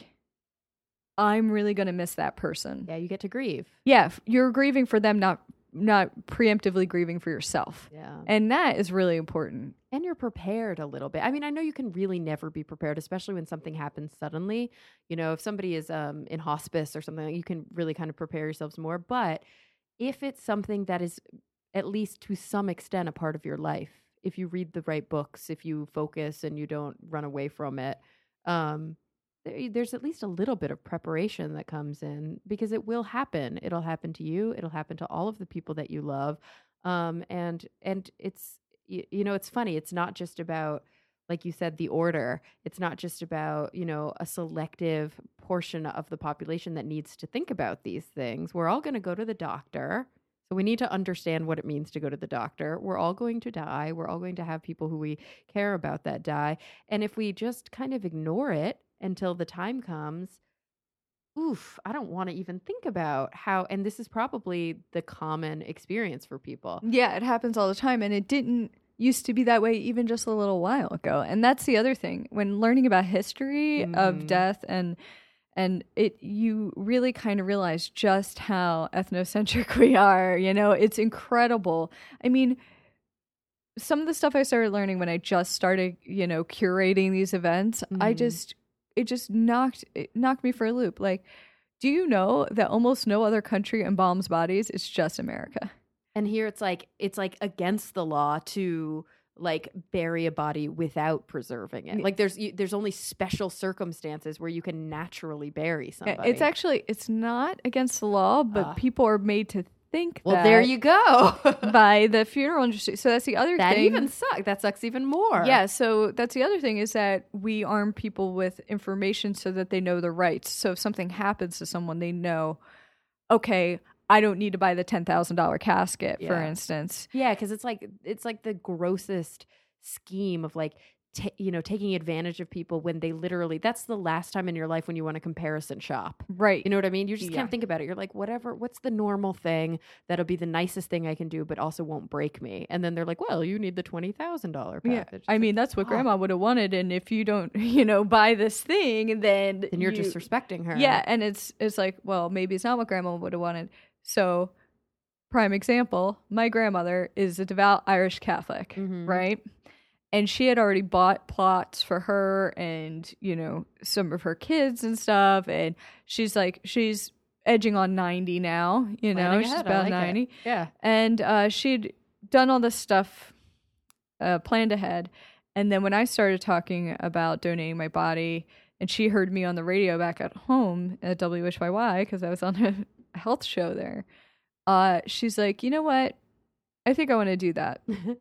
[SPEAKER 2] I'm really gonna miss that person.
[SPEAKER 1] Yeah, you get to grieve.
[SPEAKER 2] Yeah, f- you're grieving for them, not not preemptively grieving for yourself,
[SPEAKER 1] Yeah.
[SPEAKER 2] and that is really important.
[SPEAKER 1] And you're prepared a little bit. I mean, I know you can really never be prepared, especially when something happens suddenly. You know, if somebody is um, in hospice or something, you can really kind of prepare yourselves more. But if it's something that is at least to some extent a part of your life, if you read the right books, if you focus and you don't run away from it, um, there, there's at least a little bit of preparation that comes in because it will happen. It'll happen to you. It'll happen to all of the people that you love. Um, and and it's you, you know, it's funny. It's not just about, like you said, the order. It's not just about, you know, a selective portion of the population that needs to think about these things. We're all going to go to the doctor. So we need to understand what it means to go to the doctor. We're all going to die. We're all going to have people who we care about that die. And if we just kind of ignore it until the time comes, oof, I don't want to even think about how, and this is probably the common experience for people.
[SPEAKER 2] Yeah, it happens all the time, and it didn't used to be that way even just a little while ago. And that's the other thing when learning about history
[SPEAKER 1] Mhm.
[SPEAKER 2] of death and and it you really kind of realize just how ethnocentric we are. You know, it's incredible. I mean, some of the stuff I started learning when I just started, you know, curating these events, I
[SPEAKER 1] Mhm.
[SPEAKER 2] just it just knocked it knocked me for a loop. Like, do you know that almost no other country embalms bodies? It's just America.
[SPEAKER 1] And here it's like it's like against the law to like bury a body without preserving it. Like there's you, there's only special circumstances where you can naturally bury somebody.
[SPEAKER 2] It's actually it's not against the law, but
[SPEAKER 1] Ah.
[SPEAKER 2] people are made to think
[SPEAKER 1] well,
[SPEAKER 2] that
[SPEAKER 1] there you go.
[SPEAKER 2] by the funeral industry. So that's the other
[SPEAKER 1] that
[SPEAKER 2] thing.
[SPEAKER 1] even sucks. That sucks even more.
[SPEAKER 2] Yeah, so that's the other thing is that we arm people with information so that they know the rights. So if something happens to someone, they know, okay, I don't need to buy the ten thousand dollars casket, for
[SPEAKER 1] Yeah.
[SPEAKER 2] instance.
[SPEAKER 1] Yeah, because it's like it's like the grossest scheme of like ta- you know, taking advantage of people when they literally, that's the last time in your life when you want to comparison shop.
[SPEAKER 2] Right.
[SPEAKER 1] You know what I mean? You just
[SPEAKER 2] Yeah.
[SPEAKER 1] can't think about it. You're like, whatever, what's the normal thing that'll be the nicest thing I can do, but also won't break me? And then they're like, well, you need the twenty thousand dollars
[SPEAKER 2] Yeah.
[SPEAKER 1] package.
[SPEAKER 2] I
[SPEAKER 1] It's
[SPEAKER 2] mean,
[SPEAKER 1] like,
[SPEAKER 2] that's what
[SPEAKER 1] fuck.
[SPEAKER 2] grandma would have wanted. And if you don't, you know, buy this thing, then
[SPEAKER 1] Then you're
[SPEAKER 2] you,
[SPEAKER 1] disrespecting her.
[SPEAKER 2] Yeah. And it's, it's like, well, maybe it's not what grandma would have wanted. So, prime example, my grandmother is a devout Irish Catholic,
[SPEAKER 1] Mhm.
[SPEAKER 2] right? And she had already bought plots for her and, you know, some of her kids and stuff. And she's like, she's edging on ninety now, you know,
[SPEAKER 1] Planning
[SPEAKER 2] she's
[SPEAKER 1] ahead, I
[SPEAKER 2] about
[SPEAKER 1] like it.
[SPEAKER 2] ninety.
[SPEAKER 1] Yeah.
[SPEAKER 2] And uh, she'd done all this stuff uh, planned ahead. And then when I started talking about donating my body, and she heard me on the radio back at home at W H Y Y, because I was on a health show there, uh, she's like, you know what? I think I want to do that.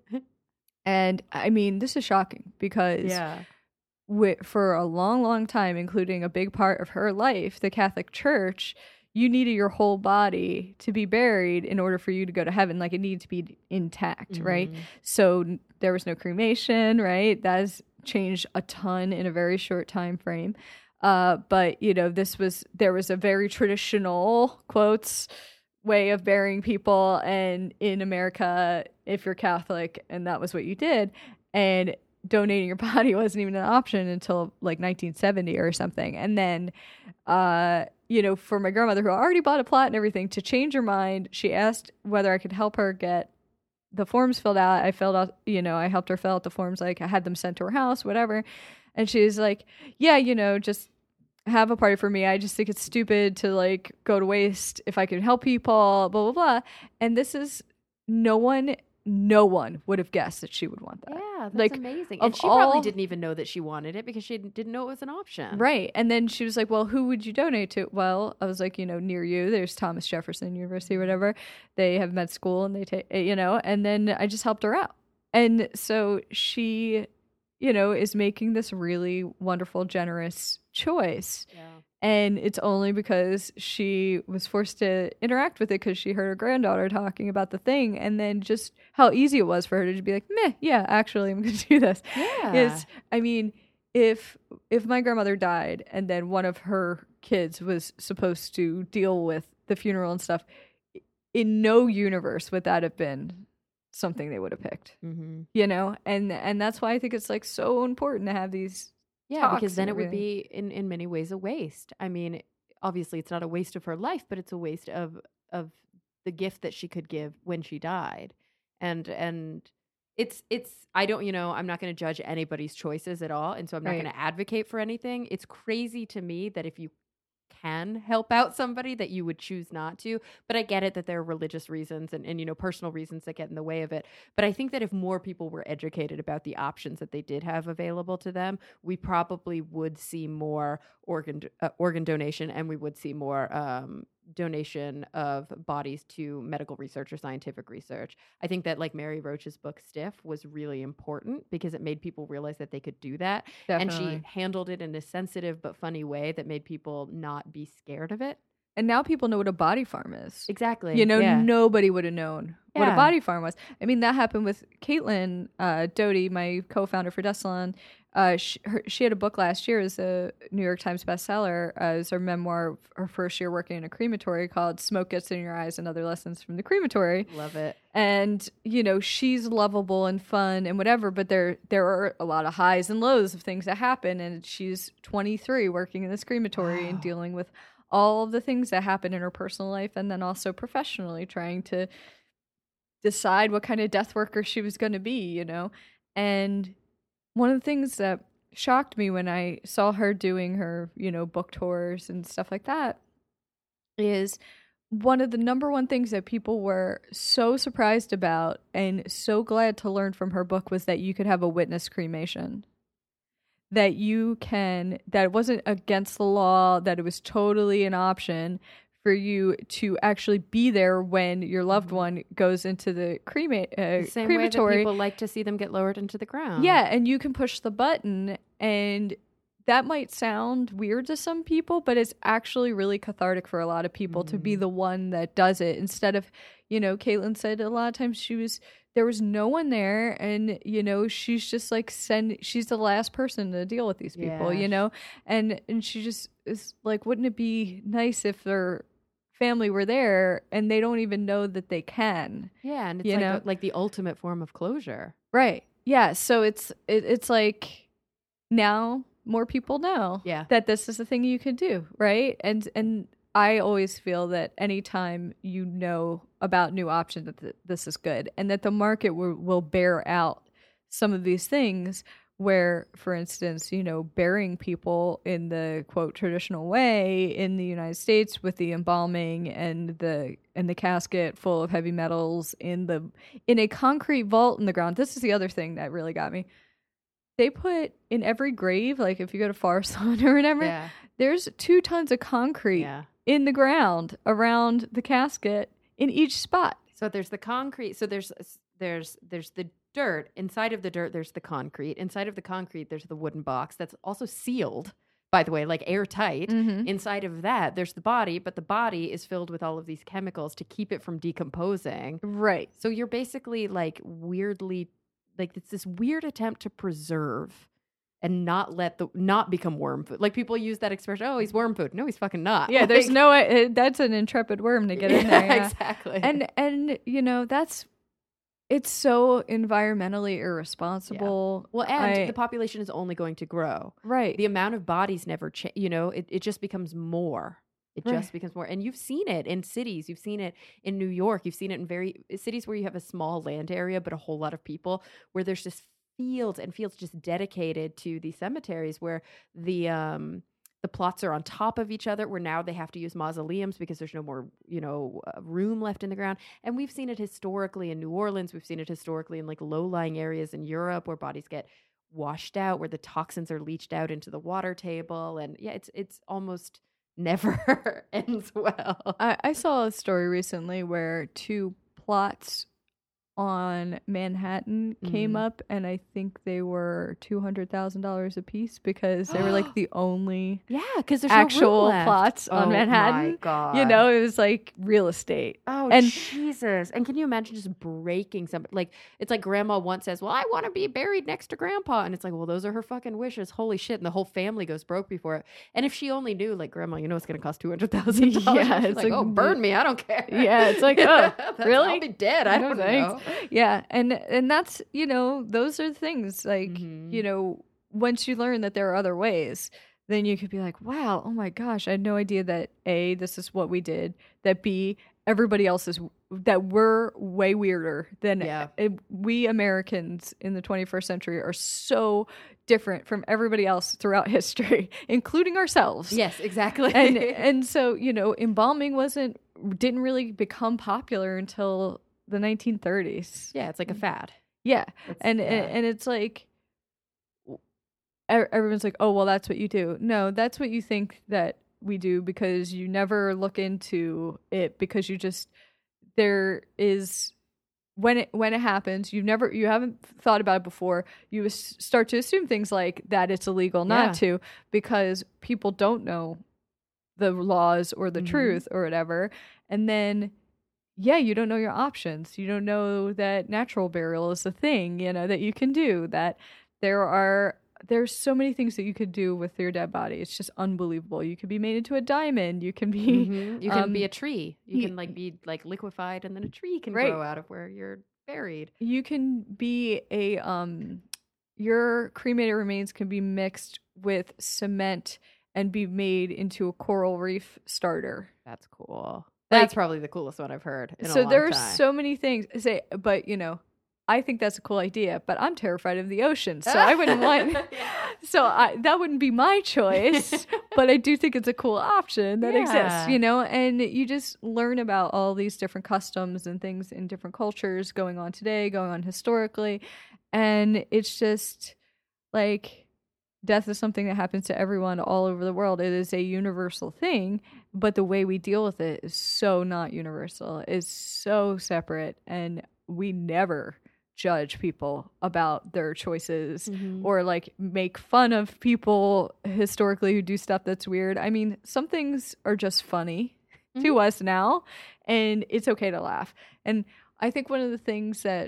[SPEAKER 2] And I mean, this is shocking because
[SPEAKER 1] yeah.
[SPEAKER 2] wi- for a long, long time, including a big part of her life, the Catholic Church, you needed your whole body to be buried in order for you to go to heaven. Like, it needed to be intact, right?
[SPEAKER 1] Mhm.
[SPEAKER 2] So n- there was no cremation, right? That has changed a ton in a very short time frame. Uh, but, you know, this was, there was a very traditional, quotes, way of burying people, and in America, if you're Catholic, and that was what you did, and donating your body wasn't even an option until like nineteen seventy or something. And then uh you know, for my grandmother, who already bought a plot and everything, to change her mind, she asked whether I could help her get the forms filled out. I filled out, you know, I helped her fill out the forms, like I had them sent to her house, whatever. And she was like, yeah, you know, just have a party for me. I just think it's stupid to like go to waste if I can help people, blah, blah, blah. And this is, no one, no one would have guessed that she would want that.
[SPEAKER 1] Yeah, that's
[SPEAKER 2] Like,
[SPEAKER 1] amazing.
[SPEAKER 2] of
[SPEAKER 1] And she probably
[SPEAKER 2] all-
[SPEAKER 1] didn't even know that she wanted it because she didn't know it was an option.
[SPEAKER 2] Right. And then she was like, well, who would you donate to? Well, I was like, you know, near you, there's Thomas Jefferson University, whatever. They have med school and they take, you know, and then I just helped her out. And so she, you know, is making this really wonderful, generous choice.
[SPEAKER 1] Yeah.
[SPEAKER 2] And it's only because she was forced to interact with it because she heard her granddaughter talking about the thing, and then just how easy it was for her to just be like, meh, yeah, actually, I'm going to do this.
[SPEAKER 1] Yeah.
[SPEAKER 2] It's, I mean, if if my grandmother died and then one of her kids was supposed to deal with the funeral and stuff, in no universe would that have been something they would have picked,
[SPEAKER 1] Mm-hmm.
[SPEAKER 2] you know? And and that's why I think it's like so important to have these.
[SPEAKER 1] Yeah,
[SPEAKER 2] talks
[SPEAKER 1] because then
[SPEAKER 2] and
[SPEAKER 1] it would
[SPEAKER 2] everything.
[SPEAKER 1] be in, in many ways a waste. I mean, obviously it's not a waste of her life, but it's a waste of of the gift that she could give when she died. And and it's it's I don't, you know, I'm not going to judge anybody's choices at all, and so I'm not
[SPEAKER 2] Right.
[SPEAKER 1] going to advocate for anything. It's crazy to me that if you can help out somebody that you would choose not to, but I get it that there are religious reasons and, and you know personal reasons that get in the way of it. But I think that if more people were educated about the options that they did have available to them, we probably would see more organ uh, organ donation, and we would see more um, donation of bodies to medical research or scientific research. I think that like Mary Roach's book Stiff was really important because it made people realize that they could do that.
[SPEAKER 2] Definitely.
[SPEAKER 1] And she handled it in a sensitive but funny way that made people not be scared of it.
[SPEAKER 2] And now people know what a body farm is.
[SPEAKER 1] Exactly.
[SPEAKER 2] You know,
[SPEAKER 1] yeah.
[SPEAKER 2] nobody would have known what a
[SPEAKER 1] Yeah.
[SPEAKER 2] body farm was. I mean, that happened with Caitlin uh, Doty, my co-founder for Desalon. Uh, she, her, she had a book last year, as a New York Times bestseller, as her memoir of her first year working in a crematory, called "Smoke Gets in Your Eyes and Other Lessons from the Crematory."
[SPEAKER 1] Love it.
[SPEAKER 2] And you know, she's lovable and fun and whatever, but there there are a lot of highs and lows of things that happen. And she's twenty-three, working in this crematory
[SPEAKER 1] Wow.
[SPEAKER 2] and dealing with all of the things that happen in her personal life, and then also professionally trying to decide what kind of death worker she was going to be, you know. And one of the things that shocked me when I saw her doing her, you know, book tours and stuff like that is one of the number one things that people were so surprised about and so glad to learn from her book was that you could have a witness cremation. That you can, that it wasn't against the law, that it was totally an option for you to actually be there when your loved one goes into the crema- uh,
[SPEAKER 1] The same
[SPEAKER 2] crematory.
[SPEAKER 1] way that people like to see them get lowered into the ground.
[SPEAKER 2] Yeah, and you can push the button, and that might sound weird to some people, but it's actually really cathartic for a lot of people to be
[SPEAKER 1] Mhm.
[SPEAKER 2] the one that does it instead of, you know, Caitlin said a lot of times she was there was no one there, and you know she's just like send she's the last person to deal with these people,
[SPEAKER 1] Yeah.
[SPEAKER 2] you know, and and she just is like, wouldn't it be nice if their family were there and they don't even know that they can?
[SPEAKER 1] Yeah, and it's
[SPEAKER 2] You
[SPEAKER 1] like
[SPEAKER 2] know?
[SPEAKER 1] a, like the ultimate form of closure.
[SPEAKER 2] Right. Yeah. So it's it, it's like now more people know
[SPEAKER 1] Yeah.
[SPEAKER 2] that this is a thing you could do, right? And and I always feel that anytime you know about new options, that th- this is good, and that the market will, will bear out some of these things. Where, for instance, you know, burying people in the quote traditional way in the United States with the embalming and the and the casket full of heavy metals in the in a concrete vault in the ground. This is the other thing that really got me. They put in every grave, like if you go to Forest Lawn or whatever,
[SPEAKER 1] Yeah.
[SPEAKER 2] there's two tons of concrete
[SPEAKER 1] Yeah.
[SPEAKER 2] in the ground around the casket in each spot.
[SPEAKER 1] So there's the concrete. So there's there's there's the dirt. Inside of the dirt, there's the concrete. Inside of the concrete, there's the wooden box that's also sealed, by the way, like airtight.
[SPEAKER 2] Mhm.
[SPEAKER 1] Inside of that, there's the body, but the body is filled with all of these chemicals to keep it from decomposing.
[SPEAKER 2] Right.
[SPEAKER 1] So you're basically like weirdly, like it's this weird attempt to preserve and not let the not become worm food. Like people use that expression, "Oh, he's worm food." No, he's fucking not.
[SPEAKER 2] Yeah, there's
[SPEAKER 1] Like-
[SPEAKER 2] no way. That's an intrepid worm to get in there. Yeah.
[SPEAKER 1] Exactly.
[SPEAKER 2] And and you know that's it's so environmentally irresponsible.
[SPEAKER 1] well, and
[SPEAKER 2] I-
[SPEAKER 1] the population is only going to grow.
[SPEAKER 2] right.
[SPEAKER 1] The amount of bodies never change. You know, it, it just becomes more. It just
[SPEAKER 2] Right.
[SPEAKER 1] becomes more. And you've seen it in cities. You've seen it in New York. You've seen it in very cities where you have a small land area, but a whole lot of people, where there's just fields and fields just dedicated to these cemeteries where the um the plots are on top of each other, where now they have to use mausoleums because there's no more, you know, uh, room left in the ground. And we've seen it historically in New Orleans. We've seen it historically in like low-lying areas in Europe where bodies get washed out, where the toxins are leached out into the water table. And yeah, it's it's almost never ends well.
[SPEAKER 2] I, I saw a story recently where two plots on Manhattan came
[SPEAKER 1] Mhm.
[SPEAKER 2] up, and I think they were two hundred thousand dollars a piece because they were like the only
[SPEAKER 1] Yeah, because there's
[SPEAKER 2] actual
[SPEAKER 1] no room left.
[SPEAKER 2] plots on
[SPEAKER 1] Oh
[SPEAKER 2] Manhattan.
[SPEAKER 1] my God.
[SPEAKER 2] You know, it was like real estate.
[SPEAKER 1] Oh,
[SPEAKER 2] And-
[SPEAKER 1] Jesus. And can you imagine just breaking somebody? Like, it's like grandma once says, well, I want to be buried next to grandpa. And it's like, well, those are her fucking wishes. Holy shit. And the whole family goes broke before it. And if she only knew, like, grandma, you know it's going to cost two hundred thousand dollars.
[SPEAKER 2] Yeah,
[SPEAKER 1] She's
[SPEAKER 2] it's
[SPEAKER 1] like,
[SPEAKER 2] like,
[SPEAKER 1] oh, burn me. I don't care.
[SPEAKER 2] Yeah, it's like, oh,
[SPEAKER 1] That's-
[SPEAKER 2] really?
[SPEAKER 1] I'll be dead. I
[SPEAKER 2] No
[SPEAKER 1] don't
[SPEAKER 2] thanks.
[SPEAKER 1] know.
[SPEAKER 2] Yeah, and and that's, you know, those are the things like,
[SPEAKER 1] Mhm.
[SPEAKER 2] you know, once you learn that there are other ways, then you could be like, wow, oh my gosh, I had no idea that A, this is what we did, that B, everybody else is, that we're way weirder than
[SPEAKER 1] Yeah.
[SPEAKER 2] uh, we Americans in the twenty-first century are so different from everybody else throughout history, including ourselves.
[SPEAKER 1] Yes, exactly.
[SPEAKER 2] And and so, you know, embalming wasn't didn't really become popular until the nineteen thirties.
[SPEAKER 1] yeah, it's like a fad.
[SPEAKER 2] Yeah.
[SPEAKER 1] It's-
[SPEAKER 2] And,
[SPEAKER 1] yeah.
[SPEAKER 2] and and it's like e- everyone's like, "Oh, well that's what you do." No, that's what you think that we do because you never look into it because you just there is when it when it happens, you never you haven't thought about it before. You s- start to assume things like that it's illegal not
[SPEAKER 1] Yeah.
[SPEAKER 2] to because people don't know the laws or the
[SPEAKER 1] Mhm.
[SPEAKER 2] truth or whatever. And then yeah, you don't know your options. You don't know that natural burial is a thing, you know, that you can do, that there are there's so many things that you could do with your dead body. It's just unbelievable. You could be made into a diamond. You can be
[SPEAKER 1] Mhm. You can
[SPEAKER 2] um,
[SPEAKER 1] be a tree. You
[SPEAKER 2] y-
[SPEAKER 1] can like be like liquefied, and then a tree can
[SPEAKER 2] Right.
[SPEAKER 1] grow out of where you're buried.
[SPEAKER 2] you can be a um your cremated remains can be mixed with cement and be made into a coral reef starter.
[SPEAKER 1] That's cool.
[SPEAKER 2] Like-
[SPEAKER 1] That's probably the coolest one I've heard in a
[SPEAKER 2] So
[SPEAKER 1] long
[SPEAKER 2] there are
[SPEAKER 1] time.
[SPEAKER 2] so many things say but you know, I think that's a cool idea, but I'm terrified of the ocean, so I wouldn't want so I that wouldn't be my choice, but I do think it's a cool option that exists,
[SPEAKER 1] Yeah.
[SPEAKER 2] you know, and you just learn about all these different customs and things in different cultures going on today, going on historically, and it's just like death is something that happens to everyone all over the world. It is a universal thing, but the way we deal with it is so not universal. It's so separate, and we never judge people about their choices
[SPEAKER 1] Mhm.
[SPEAKER 2] or like make fun of people historically who do stuff that's weird. I mean, some things are just funny to us now, and it's okay to laugh. And I think one of the things that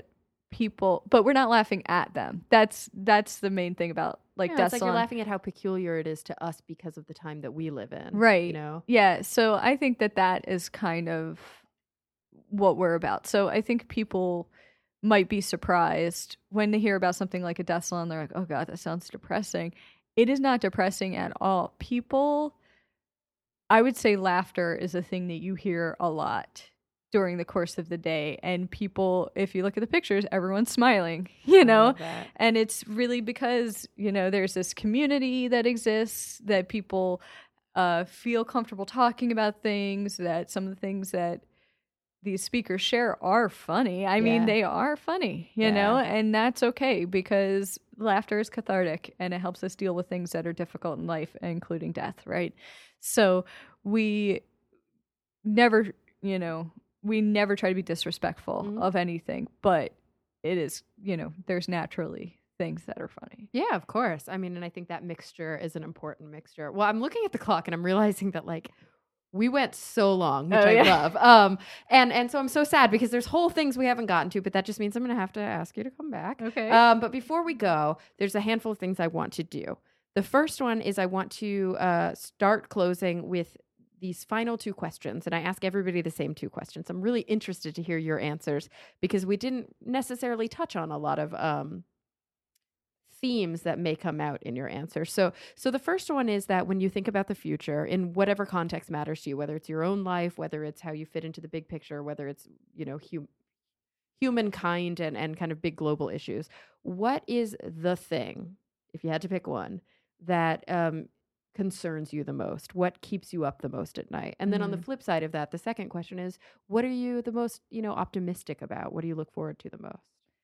[SPEAKER 2] people, but we're not laughing at them. That's that's the main thing about like
[SPEAKER 1] yeah, it's like
[SPEAKER 2] Deslon.
[SPEAKER 1] you're laughing at how peculiar it is to us because of the time that we live in,
[SPEAKER 2] right?
[SPEAKER 1] You know,
[SPEAKER 2] yeah. So I think that that is kind of what we're about. So I think people might be surprised when they hear about something like a death salon. They're like, "Oh God, that sounds depressing." It is not depressing at all. People, I would say, laughter is a thing that you hear a lot during the course of the day, and people, if you look at the pictures, everyone's smiling, you know, and it's really because, you know, there's this community that exists, that people uh, feel comfortable talking about things, that some of the things that these speakers share are funny. I yeah. mean, they are funny, you yeah. know, and that's okay because laughter is cathartic and it helps us deal with things that are difficult in life, including death, right? So we never, you know, we never try to be disrespectful mm-hmm. of anything, but it is, you know, there's naturally things that are funny.
[SPEAKER 1] Yeah, of course. I mean, and I think that mixture is an important mixture. Well, I'm looking at the clock and I'm realizing that like we went so long, which oh, I yeah. love. Um, and, and so I'm so sad because there's whole things we haven't gotten to, but that just means I'm going to have to ask you to come back.
[SPEAKER 2] Okay.
[SPEAKER 1] Um, but before we go, there's a handful of things I want to do. The first one is I want to uh, start closing with these final two questions, and I ask everybody the same two questions. I'm really interested to hear your answers because we didn't necessarily touch on a lot of um, themes that may come out in your answer. So, so the first one is that when you think about the future in whatever context matters to you, whether it's your own life, whether it's how you fit into the big picture, whether it's, you know, hum- humankind and, and kind of big global issues, what is the thing, if you had to pick one, that um, concerns you the most? What keeps you up the most at night? And then mm. on the flip side of that, the second question is, what are you the most, you know, optimistic about? What do you look forward to the most?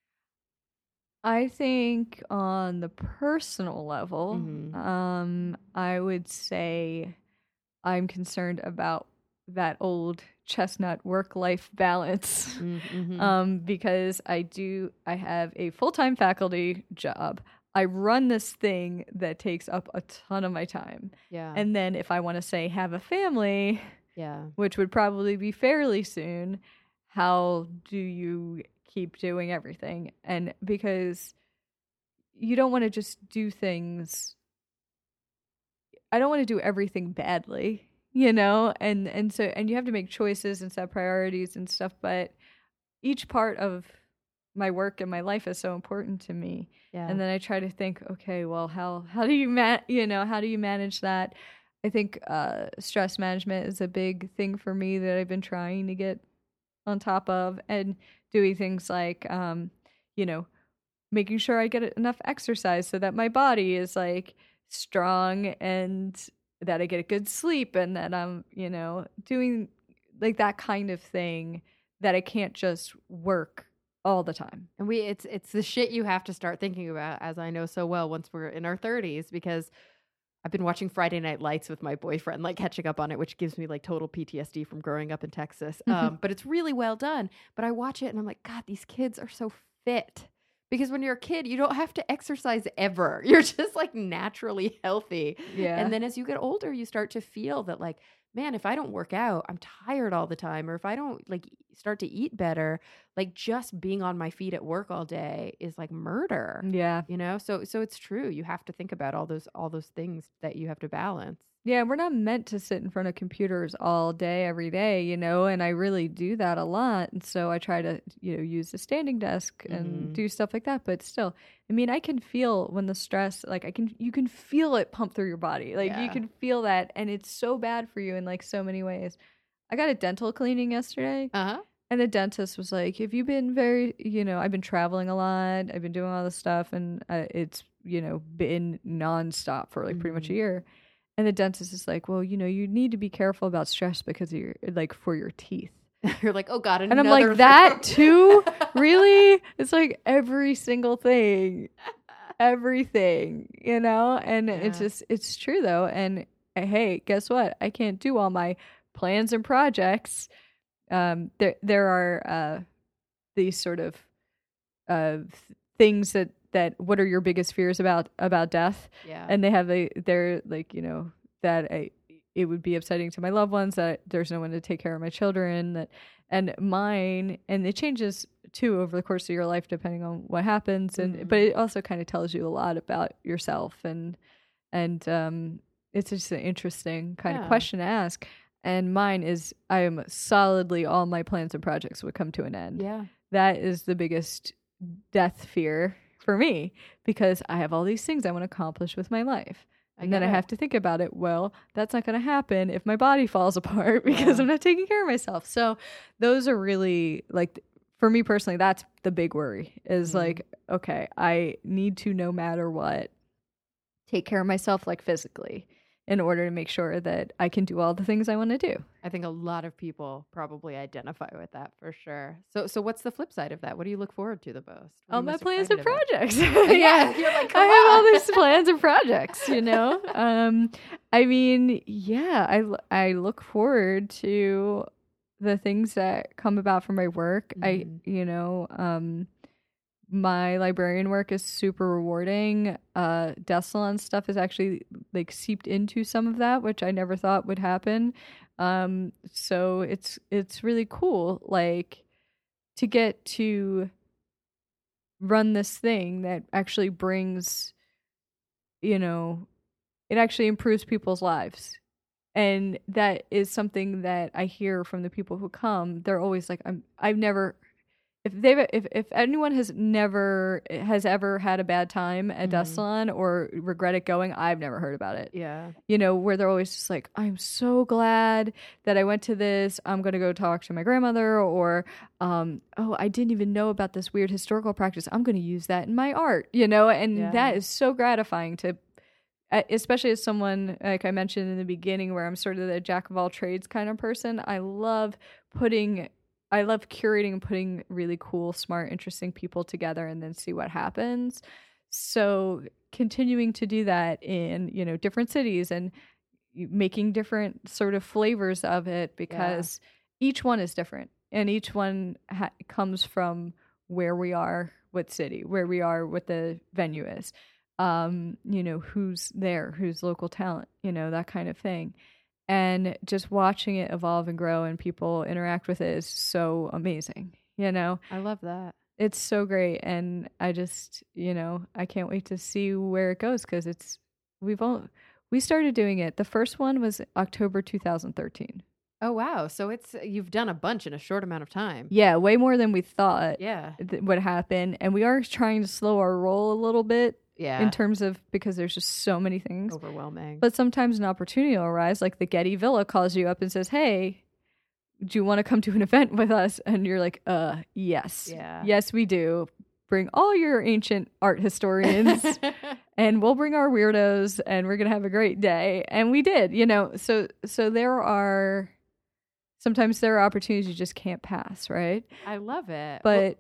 [SPEAKER 2] I think on the personal level,
[SPEAKER 1] mm-hmm.
[SPEAKER 2] um, I would say I'm concerned about that old chestnut work-life balance
[SPEAKER 1] mm-hmm.
[SPEAKER 2] um, because I do, I have a full-time faculty job. I run this thing that takes up a ton of my time.
[SPEAKER 1] Yeah.
[SPEAKER 2] And then if I want to say have a family,
[SPEAKER 1] yeah,
[SPEAKER 2] which would probably be fairly soon, how do you keep doing everything? And because you don't want to just do things, I don't want to do everything badly, you know? And and so and you have to make choices and set priorities and stuff, but each part of my work and my life is so important to me.
[SPEAKER 1] Yeah.
[SPEAKER 2] And then I try to think, okay, well, how how do you ma- you know, how do you manage that? I think uh, stress management is a big thing for me that I've been trying to get on top of, and doing things like, um, you know, making sure I get enough exercise so that my body is like strong and that I get a good sleep and that I'm, you know, doing like that kind of thing that I can't just work all the time.
[SPEAKER 1] And we, it's, it's the shit you have to start thinking about, as I know so well, once we're in our thirties, because I've been watching Friday Night Lights with my boyfriend, like catching up on it, which gives me like total P T S D from growing up in Texas. Um, but it's really well done. But I watch it and I'm like, God, these kids are so fit. Because when you're a kid, you don't have to exercise ever. You're just like naturally healthy.
[SPEAKER 2] Yeah.
[SPEAKER 1] And then as you get older, you start to feel that like, man, if I don't work out, I'm tired all the time. Or if I don't like start to eat better, like just being on my feet at work all day is like murder.
[SPEAKER 2] Yeah.
[SPEAKER 1] You know, so so it's true. You have to think about all those all those things that you have to balance.
[SPEAKER 2] Yeah, we're not meant to sit in front of computers all day, every day, you know, and I really do that a lot. And so I try to, you know, use the standing desk and
[SPEAKER 1] mm-hmm.
[SPEAKER 2] do stuff like that. But still, I mean, I can feel when the stress, like I can, you can feel it pump through your body. Like
[SPEAKER 1] yeah.
[SPEAKER 2] you can feel that. And it's so bad for you in like so many ways. I got a dental cleaning yesterday.
[SPEAKER 1] Uh-huh.
[SPEAKER 2] And the dentist was like, have you been very, you know, I've been traveling a lot. I've been doing all this stuff. And uh, it's, you know, been nonstop for like mm-hmm. pretty much a year. And the dentist is like, well, you know, you need to be careful about stress because of your, like, for your teeth.
[SPEAKER 1] You're like, oh God,
[SPEAKER 2] and I'm like, that too? Really? It's like every single thing, everything, you know? And yeah. it's just, it's true though. And hey, guess what? I can't do all my plans and projects. Um, there, there are uh, these sort of uh, things that, that what are your biggest fears about about death?
[SPEAKER 1] Yeah.
[SPEAKER 2] And they have a they're like, you know, that a it would be upsetting to my loved ones that there's no one to take care of my children, that and mine, and it changes too over the course of your life depending on what happens, and mm-hmm. but it also kind of tells you a lot about yourself, and and um it's just an interesting kind yeah. of question to ask. And mine is, I am solidly, all my plans and projects would come to an end.
[SPEAKER 1] Yeah,
[SPEAKER 2] that is the biggest death fear for me, because I have all these things I want to accomplish with my life. And then I have to think about it. Well, that's not going to happen if my body falls apart because yeah. I'm not taking care of myself. So those are really, like, for me personally, that's the big worry is mm-hmm. like, okay, I need to, no matter what, take care of myself, like physically, in order to make sure that I can do all the things I want to do.
[SPEAKER 1] I think a lot of people probably identify with that for sure. So so what's the flip side of that? What do you look forward to the most?
[SPEAKER 2] All my plans and
[SPEAKER 1] about?
[SPEAKER 2] projects.
[SPEAKER 1] yeah, you're like,
[SPEAKER 2] I have all these plans and projects, you know? um, I mean, yeah, I, I look forward to the things that come about from my work. Mm-hmm. I, you know, um, my librarian work is super rewarding. Uh, death salon stuff is actually like seeped into some of that, which I never thought would happen. Um, so it's it's really cool, like, to get to run this thing that actually brings, you know, it actually improves people's lives. And that is something that I hear from the people who come. They're always like, I'm, I've never... If they've if, if anyone has never has ever had a bad time at mm-hmm. Death Salon or regretted going, I've never heard about it.
[SPEAKER 1] Yeah.
[SPEAKER 2] You know, where they're always just like, I'm so glad that I went to this. I'm going to go talk to my grandmother, or, um, oh, I didn't even know about this weird historical practice. I'm going to use that in my art, you know, and yeah. that is so gratifying to, especially as someone, like I mentioned in the beginning, where I'm sort of the jack of all trades kind of person. I love putting I love curating and putting really cool, smart, interesting people together and then see what happens. So continuing to do that in, you know, different cities and making different sort of flavors of it, because yeah. each one is different and each one ha- comes from where we are, what city, where we are, what the venue is, um, you know, who's there, who's local talent, you know, that kind of thing. And just watching it evolve and grow and people interact with it is so amazing, you know?
[SPEAKER 1] I love that.
[SPEAKER 2] It's so great. And I just, you know, I can't wait to see where it goes, because it's, we've all, we started doing it. The first one was October two thousand thirteen.
[SPEAKER 1] Oh, wow. So it's, you've done a bunch in a short amount of time.
[SPEAKER 2] Yeah, way more than we thought
[SPEAKER 1] yeah.
[SPEAKER 2] th- would happen. And we are trying to slow our roll a little bit.
[SPEAKER 1] Yeah.
[SPEAKER 2] In terms of, because there's just so many things.
[SPEAKER 1] Overwhelming.
[SPEAKER 2] But sometimes an opportunity will arise, like the Getty Villa calls you up and says, hey, do you want to come to an event with us? And you're like, uh, yes.
[SPEAKER 1] Yeah.
[SPEAKER 2] Yes, we do. Bring all your ancient art historians and we'll bring our weirdos and we're going to have a great day. And we did, you know, so, so there are, sometimes there are opportunities you just can't pass, right?
[SPEAKER 1] I love it.
[SPEAKER 2] But
[SPEAKER 1] well,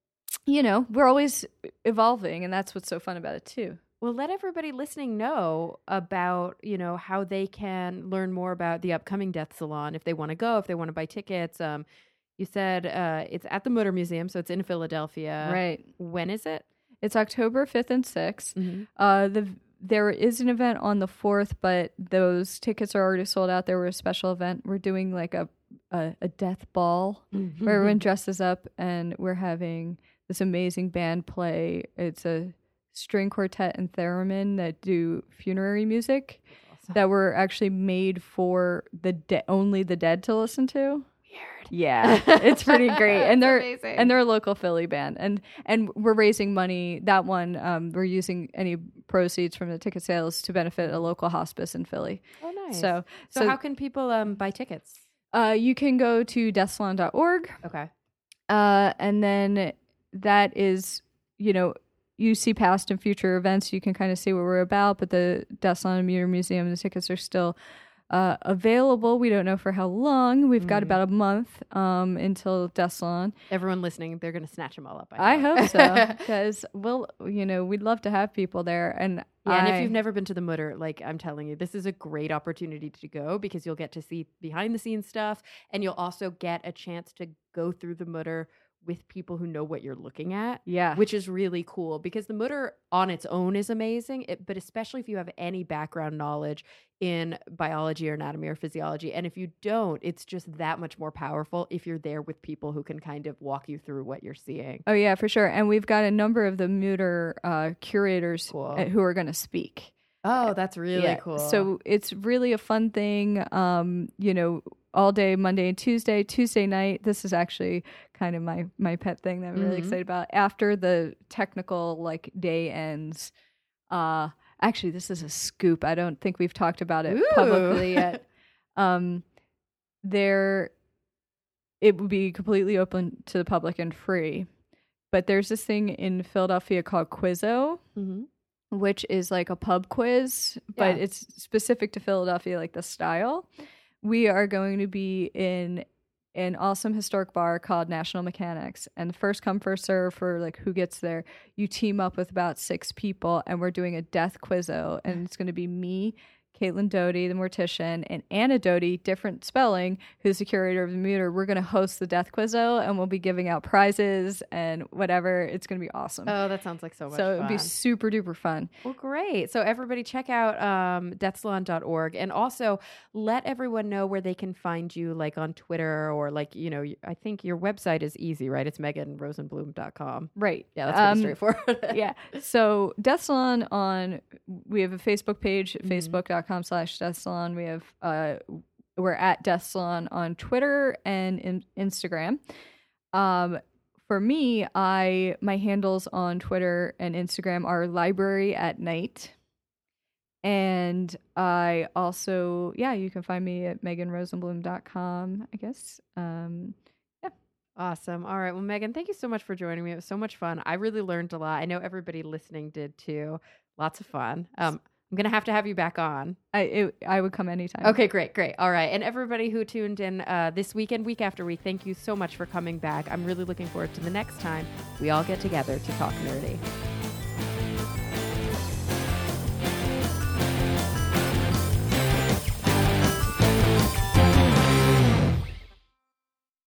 [SPEAKER 2] you know, we're always evolving, and that's what's so fun about it too.
[SPEAKER 1] Well, let everybody listening know about, you know, how they can learn more about the upcoming Death Salon, if they want to go, if they want to buy tickets. Um, you said uh, it's at the Mutter Museum, so it's in Philadelphia.
[SPEAKER 2] Right.
[SPEAKER 1] When is it?
[SPEAKER 2] It's October fifth and sixth.
[SPEAKER 1] Mm-hmm.
[SPEAKER 2] Uh, the there is an event on the fourth, but those tickets are already sold out. There were a special event. We're doing like a a, a death ball mm-hmm. where everyone dresses up, and we're having this amazing band play. It's a string quartet and theremin that do funerary music awesome. That were actually made for the de- only the dead to listen to.
[SPEAKER 1] Weird.
[SPEAKER 2] Yeah, it's pretty great, and they're
[SPEAKER 1] amazing.
[SPEAKER 2] and they're a local Philly band, and and we're raising money. That one, um, we're using any proceeds from the ticket sales to benefit a local hospice in Philly.
[SPEAKER 1] Oh, nice.
[SPEAKER 2] So,
[SPEAKER 1] so, so how can people um, buy tickets?
[SPEAKER 2] Uh, you can go to death salon dot org.
[SPEAKER 1] Okay.
[SPEAKER 2] Uh, and then that is, you know, you see past and future events. You can kind of see what we're about, but the Death Salon and Mutter Museum, the tickets are still uh, available. We don't know for how long. We've mm. got about a month um, until Death Salon.
[SPEAKER 1] Everyone listening, they're going to snatch them all up.
[SPEAKER 2] I, I hope so, because we'll, you know, we'd love to have people there. And
[SPEAKER 1] yeah,
[SPEAKER 2] I,
[SPEAKER 1] and if you've never been to the Mutter, like I'm telling you, this is a great opportunity to go, because you'll get to see behind the scenes stuff, and you'll also get a chance to go through the Mutter with people who know what you're looking at.
[SPEAKER 2] Yeah.
[SPEAKER 1] Which is really cool because the Mutter on its own is amazing, it, but especially if you have any background knowledge in biology or anatomy or physiology. And if you don't, it's just that much more powerful if you're there with people who can kind of walk you through what you're seeing.
[SPEAKER 2] Oh, yeah, for sure. And we've got a number of the Mutter uh, curators
[SPEAKER 1] Cool.
[SPEAKER 2] who are going to speak.
[SPEAKER 1] Oh, that's really
[SPEAKER 2] yeah.
[SPEAKER 1] cool.
[SPEAKER 2] So it's really a fun thing, um, you know, all day, Monday and Tuesday, Tuesday night. This is actually kind of my, my pet thing that I'm really
[SPEAKER 1] Mhm.
[SPEAKER 2] excited about. After the technical like day ends, uh, actually, this is a scoop. I don't think we've talked about it
[SPEAKER 1] Ooh.
[SPEAKER 2] publicly yet. Um, there, it would be completely open to the public and free. But there's this thing in Philadelphia called Quizzo,
[SPEAKER 1] Mhm.
[SPEAKER 2] which is like a pub quiz, but
[SPEAKER 1] Yeah.
[SPEAKER 2] it's specific to Philadelphia, like the style. We are going to be in an awesome historic bar called National Mechanics, and first come first serve for like who gets there. You team up with about six people, and we're doing a death quizzo, and it's going to be me, Caitlin Doty, the mortician, and Anna Doty, different spelling, who's the curator of the Mutter. We're going to host the death quizzo, and we'll be giving out prizes and whatever. It's going to be awesome.
[SPEAKER 1] Oh, that sounds like so much
[SPEAKER 2] so
[SPEAKER 1] fun.
[SPEAKER 2] it'd be super duper fun.
[SPEAKER 1] Well, great. So everybody check out um, death salon dot org, and also let everyone know where they can find you, like on Twitter or like, you know, I think your website is easy, right? It's megan rosenblum dot com.
[SPEAKER 2] Right.
[SPEAKER 1] Yeah, that's pretty
[SPEAKER 2] Um,
[SPEAKER 1] straightforward.
[SPEAKER 2] yeah. So Death Salon on, we have a Facebook page,
[SPEAKER 1] Mhm.
[SPEAKER 2] facebook dot com slash Death Salon. We have, uh, we're at Death Salon on Twitter and in Instagram. Um, for me, I, my handles on Twitter and Instagram are library at night. And I also, yeah, you can find me at megan rosenblum dot com, I guess. Um,
[SPEAKER 1] Awesome. All right. Well, Megan, thank you so much for joining me. It was so much fun. I really learned a lot. I know everybody listening did too. Lots of fun. Um, I'm going to have to have you back on.
[SPEAKER 2] I, it, I would come anytime.
[SPEAKER 1] Okay, great, great. All right. And everybody who tuned in uh, this weekend, week after week, thank you so much for coming back. I'm really looking forward to the next time we all get together to talk nerdy.